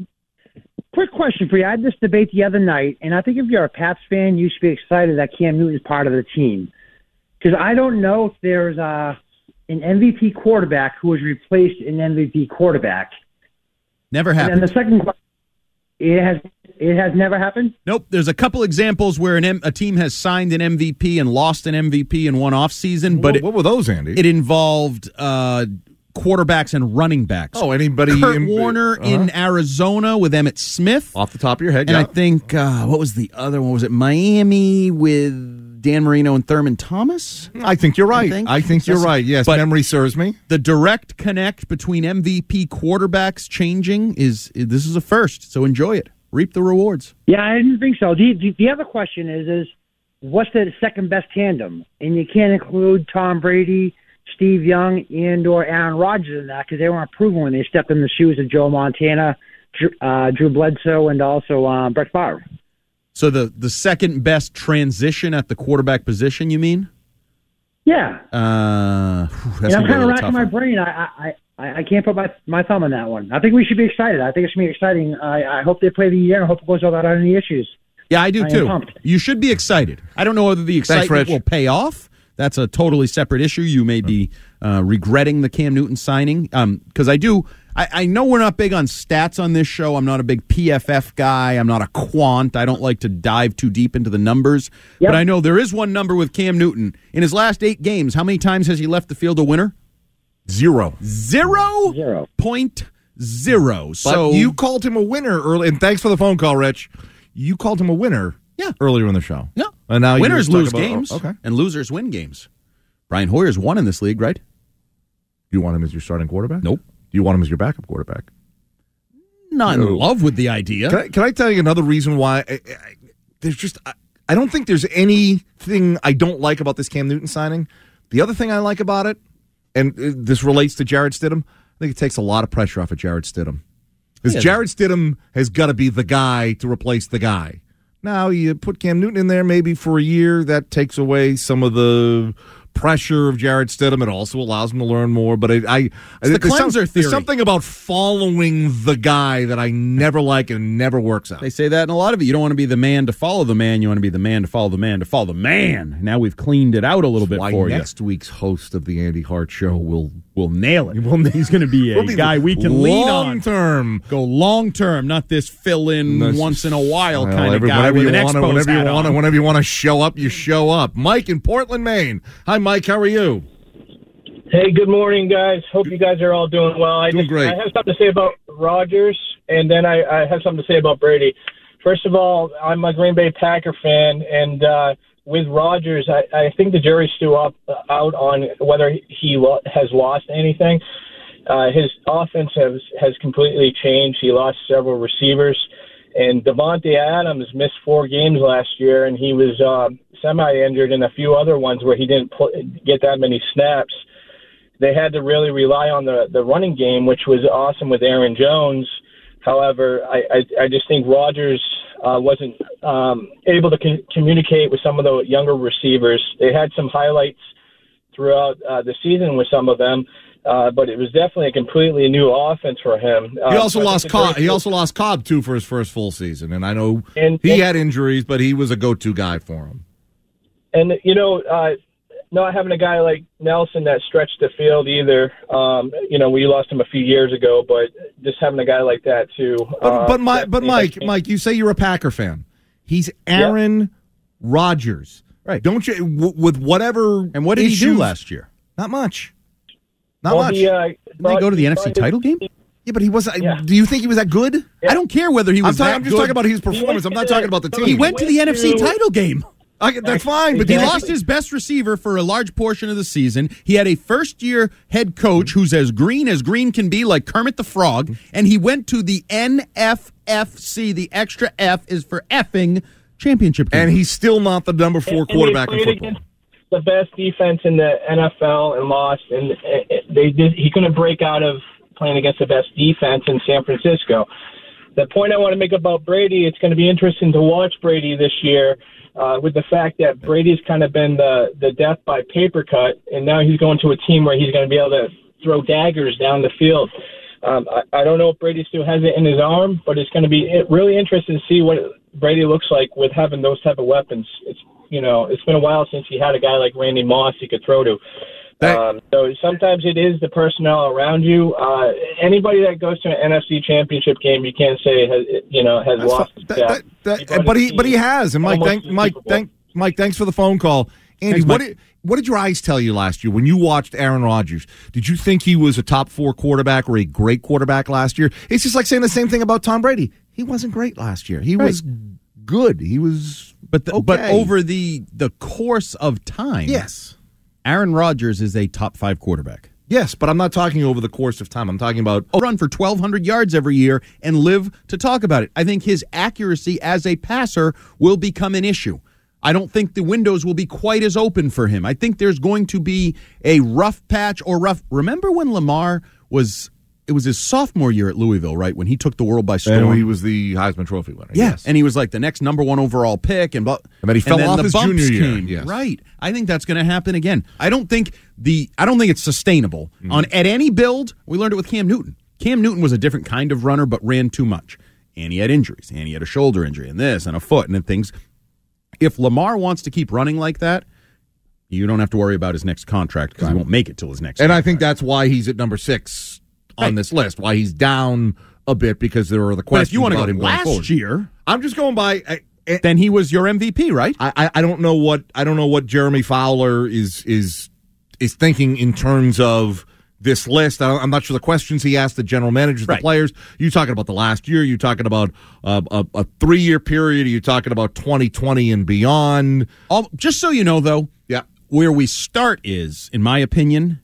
Quick question for you. I had this debate the other night, and I think if you're a Pats fan, you should be excited that Cam Newton is part of the team. Because I don't know if there's uh, an M V P quarterback who has replaced an M V P quarterback. Never And happened. then the second question, it has it has never happened? Nope. There's a couple examples where an M- a team has signed an M V P and lost an M V P in one offseason, but what, it, what were those, Andy? it involved uh, quarterbacks and running backs. oh, anybody? Kurt in, Warner uh-huh. in Arizona with Emmitt Smith. Off the top of your head, And yeah. I think, uh, what was the other one? Was it Miami with Dan Marino and Thurman Thomas? I think you're right. I I think. think, you're That's- right. Yes, but- memory serves me. The direct connect between M V P quarterbacks changing is, this is a first, so enjoy it. Reap the rewards. Yeah, I didn't think so. The, the, the other question is, is what's the second best tandem? And you can't include Tom Brady, Steve Young, and or Aaron Rodgers in that because they weren't proven when they stepped in the shoes of Joe Montana, Drew, uh, Drew Bledsoe, and also uh, Brett Favre. So the, the second best transition at the quarterback position, you mean? Yeah. Uh, whew, that's And I'm gonna be a kind of little racking tough my one. brain. I, I, I, I can't put my, my thumb on that one. I think we should be excited. I think it should be exciting. I, I hope they play the year. I hope it goes without any issues. Yeah, I do I am too. pumped. You should be excited. I don't know whether the Thanks, excitement Rich. will pay off. That's a totally separate issue. You may be uh, regretting the Cam Newton signing because I do. I, I know we're not big on stats on this show. I'm not a big P F F guy. I'm not a quant. I don't like to dive too deep into the numbers. Yep. But I know there is one number with Cam Newton. In his last eight games, how many times has he left the field a winner? Zero. Zero? Zero. Point zero. But So you called him a winner early, and thanks for the phone call, Rich. You called him a winner Yeah. earlier in the show. Yeah. And now winners you're lose talking about- games, oh, okay. and losers win games. Brian Hoyer's won in this league, right? You want him as your starting quarterback? Nope. Do you want him as your backup quarterback? Not No. in love with the idea. Can I, can I tell you another reason why? I, I, there's just I, I don't think there's anything I don't like about this Cam Newton signing. The other thing I like about it, and uh, this relates to Jarrett Stidham, I think it takes a lot of pressure off of Jarrett Stidham. Because Yeah. Jarrett Stidham has got to be the guy to replace the guy. Now, you put Cam Newton in there maybe for a year. That takes away some of the pressure of Jarrett Stidham. It also allows him to learn more. But I, I it's the there's, cleanser some, theory. There's something about following the guy that I never like and never works out. They say that in a lot of it. You don't want to be the man to follow the man. You want to be the man to follow the man to follow the man. Now we've cleaned it out a little bit Why for you. Next week's host of the Andy Hart Show will will nail it. He's going to be a We'll be guy we can lean on. long term. Go long term, not this fill in That's- once in a while Well, kind of every- guy whenever with you an wanna, Expos whenever hat you want to, on. whenever you want to show up, you show up. Mike in Portland, Maine. Hi, Mike. How are you? Hey, good morning, guys. Hope you guys are all doing well. I Doing just great. I have something to say about Rodgers, and then I, I have something to say about Brady. First of all, I'm a Green Bay Packer fan, and uh, with Rodgers, I, I think the jury's still up out on whether he lo- has lost anything. Uh, his offense has has completely changed. He lost several receivers, and Devontae Adams missed four games last year, and he was uh, semi-injured in a few other ones where he didn't pl- get that many snaps. They had to really rely on the, the running game, which was awesome with Aaron Jones. However, I, I, I just think Rodgers uh, wasn't um, able to con- communicate with some of the younger receivers. They had some highlights throughout uh, the season with some of them, uh, but it was definitely a completely new offense for him. He Uh, also so I lost think it's Cobb. very He cool. also lost Cobb too for his first full season, and I know And- he and- had injuries, but he was a go-to guy for him. And, you know, uh, not having a guy like Nelson that stretched the field either. Um, you know, we lost him a few years ago, but just having a guy like that too. But, uh, but, my, but definitely Mike, helped me. Mike, you say you're a Packer fan. He's Aaron Rodgers, right? Don't you? W- with whatever. And what did he do issues- last year? Not much. Not Well, much. he, uh, Didn't they go to the N F C title game? Yeah, but he wasn't. Yeah. Do you think he was that good? I don't care whether he I'm, was talking, that I'm just good. talking about his performance. I'm not talking about the team. He went to the N F C to- title game. I, that's fine, but He he lost lost his best receiver for a large portion of the season. He had a first-year head coach who's as green as green can be, like Kermit the Frog, and he went to the N F F C. The extra F is for effing championship game. and he's still not the number four And they quarterback in played football. against the best defense in the N F L and lost, and uh, they did. He couldn't break out of playing against the best defense in San Francisco. The point I want to make about Brady, it's going to be interesting to watch Brady this year. Uh, with the fact that Brady's kind of been the, the death by paper cut, and now he's going to a team where he's going to be able to throw daggers down the field. Um, I, I don't know if Brady still has it in his arm, but it's going to be really interesting to see what Brady looks like with having those type of weapons. It's you know it's been a while since he had a guy like Randy Moss he could throw to. Um, so sometimes it is the personnel around you. Uh, anybody that goes to an N F C Championship game, you can't say has you know has That's lost. fi- his that- depth. that- He that- brought but his he but he team has. And Mike, almost thank to the Mike, Super Bowl. thank Mike, thanks for the phone call. Andy, Thanks, what Mike. did, what did your eyes tell you last year when you watched Aaron Rodgers? Did you think he was a top four quarterback or a great quarterback last year? It's just like saying the same thing about Tom Brady. He wasn't great last year. He Right. was good. He was but the, okay. but over the the course of time, yes, Aaron Rodgers is a top five quarterback. yes, but I'm not talking over the course of time. I'm talking about Oh, run for twelve hundred yards every year and live to talk about it. I think his accuracy as a passer will become an issue. I don't think the windows will be quite as open for him. I think there's going to be a rough patch or rough. Remember when Lamar was, it was his sophomore year at Louisville, right? When he took the world by storm. and he was the Heisman Trophy winner. Yeah, yes. and he was like the next number one overall pick, and, but, And then he fell then off the his bumps junior year, Came. yes. Right. I think that's going to happen again. I don't think the I don't think it's sustainable Mm-hmm. on at any build. We learned it with Cam Newton. Cam Newton was a different kind of runner, but ran too much, and he had injuries, and he had a shoulder injury, and this, and a foot, and then things. If Lamar wants to keep running like that, you don't have to worry about his next contract because he won't make it till his next. And contract. I think that's why he's at number six on Right. this list. Why he's down a bit because there are the But questions if you want to about go him going last forward. year, I'm just going by. I, I, then he was your M V P, right? I, I- I don't know what I don't know what Jeremy Fowler is is is thinking in terms of this list. I don't, I'm not sure the questions he asked the general managers, the Right. players. You talking about the last year? You talking about uh, a, a three year period? Are you talking about twenty twenty and beyond? All, just so you know, though, Yeah. where we start is, in my opinion,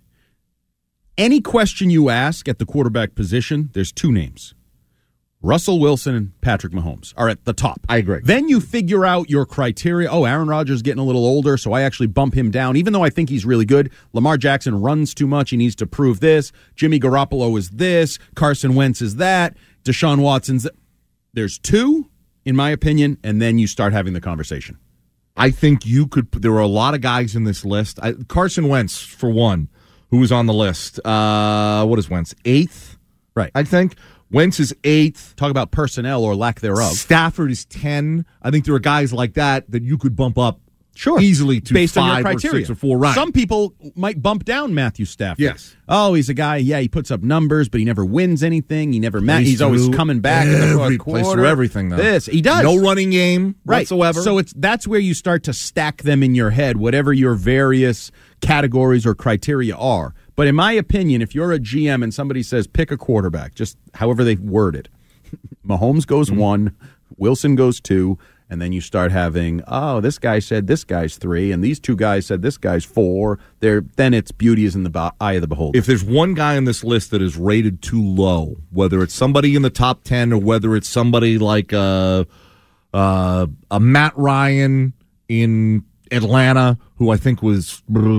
any question you ask at the quarterback position, there's two names. Russell Wilson and Patrick Mahomes are at the top. I agree. Then you figure out your criteria. Oh, Aaron Rodgers is getting a little older, so I actually bump him down, even though I think he's really good. Lamar Jackson runs too much. He needs to prove this. Jimmy Garoppolo is this. Carson Wentz is that. Deshaun Watson's th- There's two, in my opinion, and then you start having the conversation. I think you could. There were a lot of guys in this list. I, Carson Wentz, for one, who was on the list. Uh, what is Wentz? Eighth? Right. I think. Wentz is eighth. Talk about personnel or lack thereof. Stafford is ten. I think there are guys like that that you could bump up sure. easily to based five on your criteria. or six or four. Right. Some people might bump down Matthew Stafford. Yes. Oh, he's a guy, yeah, he puts up numbers, but he never wins anything. He never ma- He's always coming back in the fourth quarter. Plays through everything, though. This, he does. No running game right. whatsoever. So it's that's where you start to stack them in your head, whatever your various categories or criteria are. But in my opinion, if you're a G M and somebody says pick a quarterback, just however they word it, Mahomes goes mm-hmm. one, Wilson goes two, and then you start having, oh, this guy said this guy's three, and these two guys said this guy's four. They're, then it's beauty is in the bo- eye of the beholder. If there's one guy on this list that is rated too low, whether it's somebody in the top ten or whether it's somebody like a, uh, a Matt Ryan in Atlanta, who I think was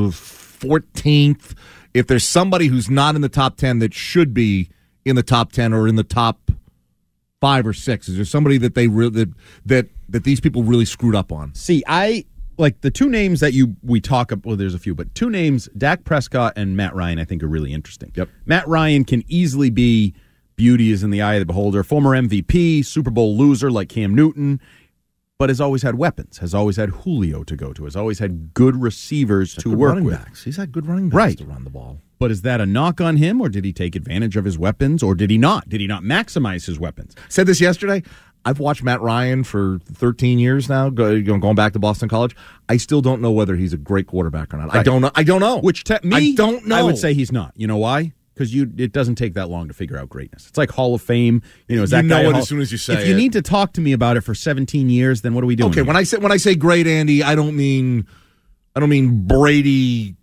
fourteenth, if there's somebody who's not in the top ten that should be in the top ten or in the top five or six, is there somebody that they re- that that that these people really screwed up on? See, I like the two names that you we talk about. Well, there's a few, but two names: Dak Prescott and Matt Ryan. I think are really interesting. Yep, Matt Ryan can easily be beauty is in the eye of the beholder. Former M V P, Super Bowl loser like Cam Newton, but has always had weapons. Has always had Julio to go to. Has always had good receivers to good work running with. Backs. He's had good running backs right. to run the ball. But is that a knock on him, or did he take advantage of his weapons, or did he not? Did he not maximize his weapons? Said this yesterday. I've watched Matt Ryan for thirteen years now, go, going back to Boston College. I still don't know whether he's a great quarterback or not. Right. I don't know. I don't know. Which te- me, I don't know. I would say he's not. You know why? Because you, it doesn't take that long to figure out greatness. It's like Hall of Fame. You know, is that you know guy it Hall- as soon as you say it. If you need to talk to me about it for seventeen years, then what are we doing? Okay, here? when I say when I say great, Andy, I don't mean I don't mean Brady,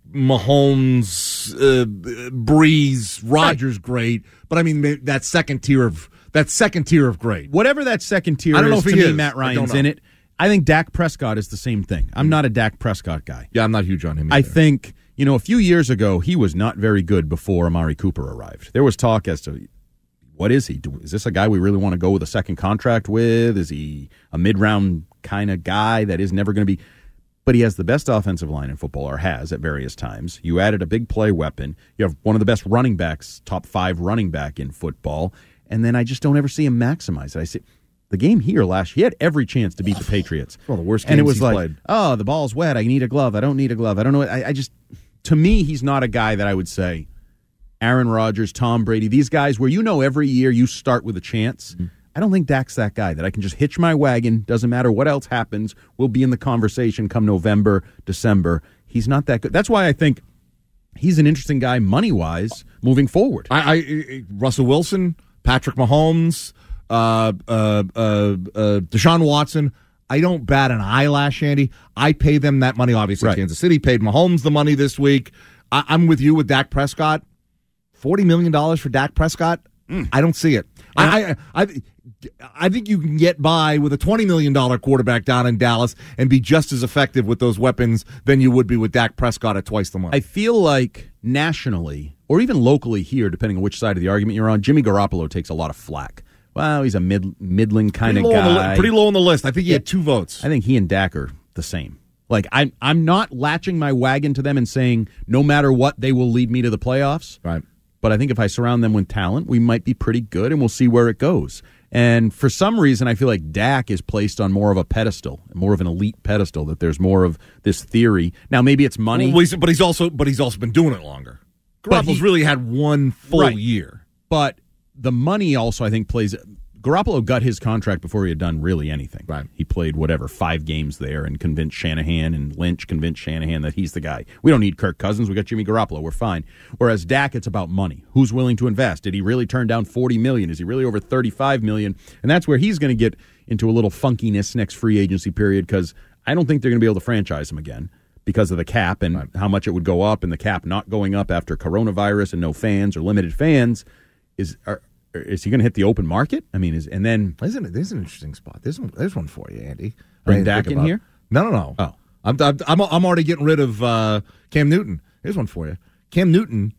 Mahomes, uh, Breeze, Rodgers, right. great, but I mean that second tier of that second tier of great. Whatever that second tier I don't know is, if to he me, is. Matt Ryan's in it. I think Dak Prescott is the same thing. I'm mm. not a Dak Prescott guy. Yeah, I'm not huge on him either. I think, you know, a few years ago, he was not very good before Amari Cooper arrived. There was talk as to, what is he? Is this a guy we really want to go with a second contract with? Is he a mid-round kind of guy that is never going to be? But he has the best offensive line in football, or has at various times. You added a big play weapon. You have one of the best running backs, top five running back in football. And then I just don't ever see him maximize it. I see the game here last year, he had every chance to beat the Patriots. Well, the worst games and it was he's like, played. Oh, the ball's wet. I need a glove. I don't need a glove. I don't know. I, I just, to me, he's not a guy that I would say Aaron Rodgers, Tom Brady, these guys where you know every year you start with a chance. Mm-hmm. I don't think Dak's that guy that I can just hitch my wagon. Doesn't matter what else happens. We'll be in the conversation come November, December. He's not that good. That's why I think he's an interesting guy money-wise moving forward. I, I Russell Wilson, Patrick Mahomes, uh, uh, uh, uh, Deshaun Watson. I don't bat an eyelash, Andy. I pay them that money. Obviously, right. Kansas City paid Mahomes the money this week. I, I'm with you with Dak Prescott. forty million dollars for Dak Prescott? Mm. I don't see it. I, I, I, I think you can get by with a twenty million dollars quarterback down in Dallas and be just as effective with those weapons than you would be with Dak Prescott at twice the money. I feel like nationally, or even locally here, depending on which side of the argument you're on, Jimmy Garoppolo takes a lot of flack. Well, he's a mid middling kind of guy. Li- pretty low on the list. I think he yeah, had two votes. I think he and Dak are the same. Like, I'm, I'm not latching my wagon to them and saying, no matter what, they will lead me to the playoffs. Right. But I think if I surround them with talent, we might be pretty good, and we'll see where it goes. And for some reason, I feel like Dak is placed on more of a pedestal, more of an elite pedestal, that there's more of this theory. Now, maybe it's money. Well, he's, but he's also but he's also been doing it longer. Garoppolo's really had one full right. year. But the money also, I think, plays... Garoppolo got his contract before he had done really anything. Right. He played, whatever, five games there and convinced Shanahan, and Lynch convinced Shanahan that he's the guy. We don't need Kirk Cousins. We got Jimmy Garoppolo. We're fine. Whereas Dak, it's about money. Who's willing to invest? Did he really turn down forty million dollars? Is he really over thirty-five million dollars? And that's where he's going to get into a little funkiness next free agency period, because I don't think they're going to be able to franchise him again because of the cap and right. how much it would go up, and the cap not going up after coronavirus and no fans or limited fans. Is are, Is he going to hit the open market? I mean, is and then isn't it? There's an interesting spot. There's one, there's one for you, Andy. Bring Dak in here? No, no, no. Oh, I'm I'm I'm already getting rid of uh, Cam Newton. Here's one for you. Cam Newton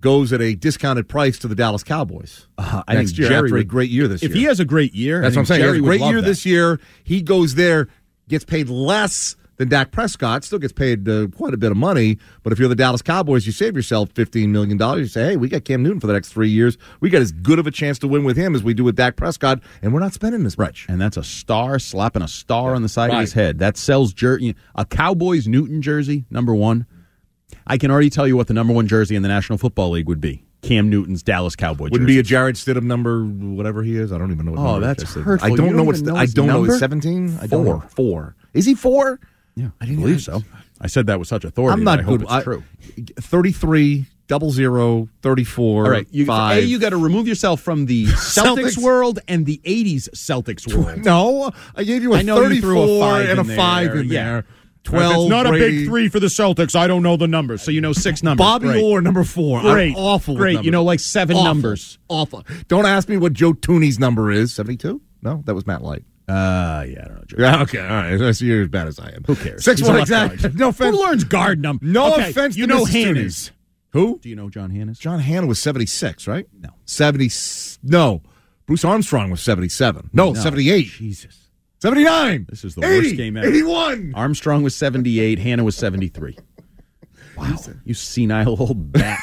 goes at a discounted price to the Dallas Cowboys Uh, I next think year Jerry after a would- great year this if year. he has a great year, That's I what I'm think saying. He has Jerry a would great love year that. this year. He goes there, gets paid less than Dak Prescott, still gets paid uh, quite a bit of money. But if you're the Dallas Cowboys, you save yourself fifteen million dollars. You say, hey, we got Cam Newton for the next three years. We got as good of a chance to win with him as we do with Dak Prescott, and we're not spending this much. And that's a star slapping a star yeah, on the side right. of his head. That sells jersey. A Cowboys Newton jersey, number one. I can already tell you what the number one jersey in the National Football League would be. Cam Newton's Dallas Cowboy Wouldn't jersey. be a Jared Stidham number, whatever he is. I don't even know what Oh, number that's it is. hurtful. I don't You know don't what's. even know I his don't know. number? Is seventeen? I don't Four. know. Four. Is he four? Yeah, I didn't believe so. I said that with such authority. I'm not I good. Hope it's I, true. thirty-three, double zero, thirty-four. All right, you, five. A, you got to remove yourself from the Celtics, Celtics. world and the eighties Celtics world. No, I gave you a I know you threw a thirty-four five and a in there. five in Yeah. there. twelve. If it's not Brady. a big three for the Celtics. I don't know the numbers, so you know six numbers. Bobby Great. Orr, number four. Great. I'm awful. with Great. numbers. You know, like seven Awful. numbers. Awful. Don't ask me what Joe Tooney's number is. seventy-two? No, that was Matt Light. Uh, yeah, I don't know. Joe. Yeah, okay, all right. I see you're as bad as I am. Who cares? Six He's a one left exact. guard. No offense. Who learns guard number? No Okay, offense. You to know Missus Hannes. Who? Do you know John Hannes? John Hanna was seventy-six, right? No. seventy. No. Bruce Armstrong was seventy-seven. No, No. seventy-eight. Jesus. seventy-nine. This is the eighty, worst game ever. eighty-one. Armstrong was seventy-eight. Hannah was seventy-three. Wow. You senile old bat.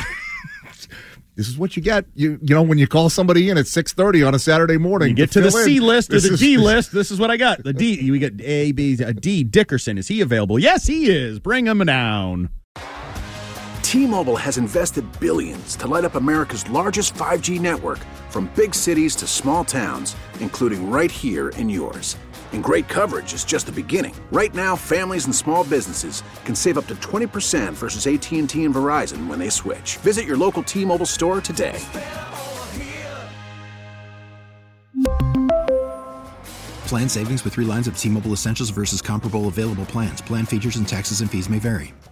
This is what you get. You you know, when you call somebody in at six thirty on a Saturday morning. You get to the fill in, C list or this the is- D list. This is what I got. The D. We got A, B, a D. Dickerson. Is he available? Yes, he is. Bring him down. T-Mobile has invested billions to light up America's largest five G network, from big cities to small towns, including right here in yours. And great coverage is just the beginning. Right now, families and small businesses can save up to twenty percent versus A T and T and Verizon when they switch. Visit your local T-Mobile store today. Plan savings with three lines of T-Mobile Essentials versus comparable available plans. Plan features and taxes and fees may vary.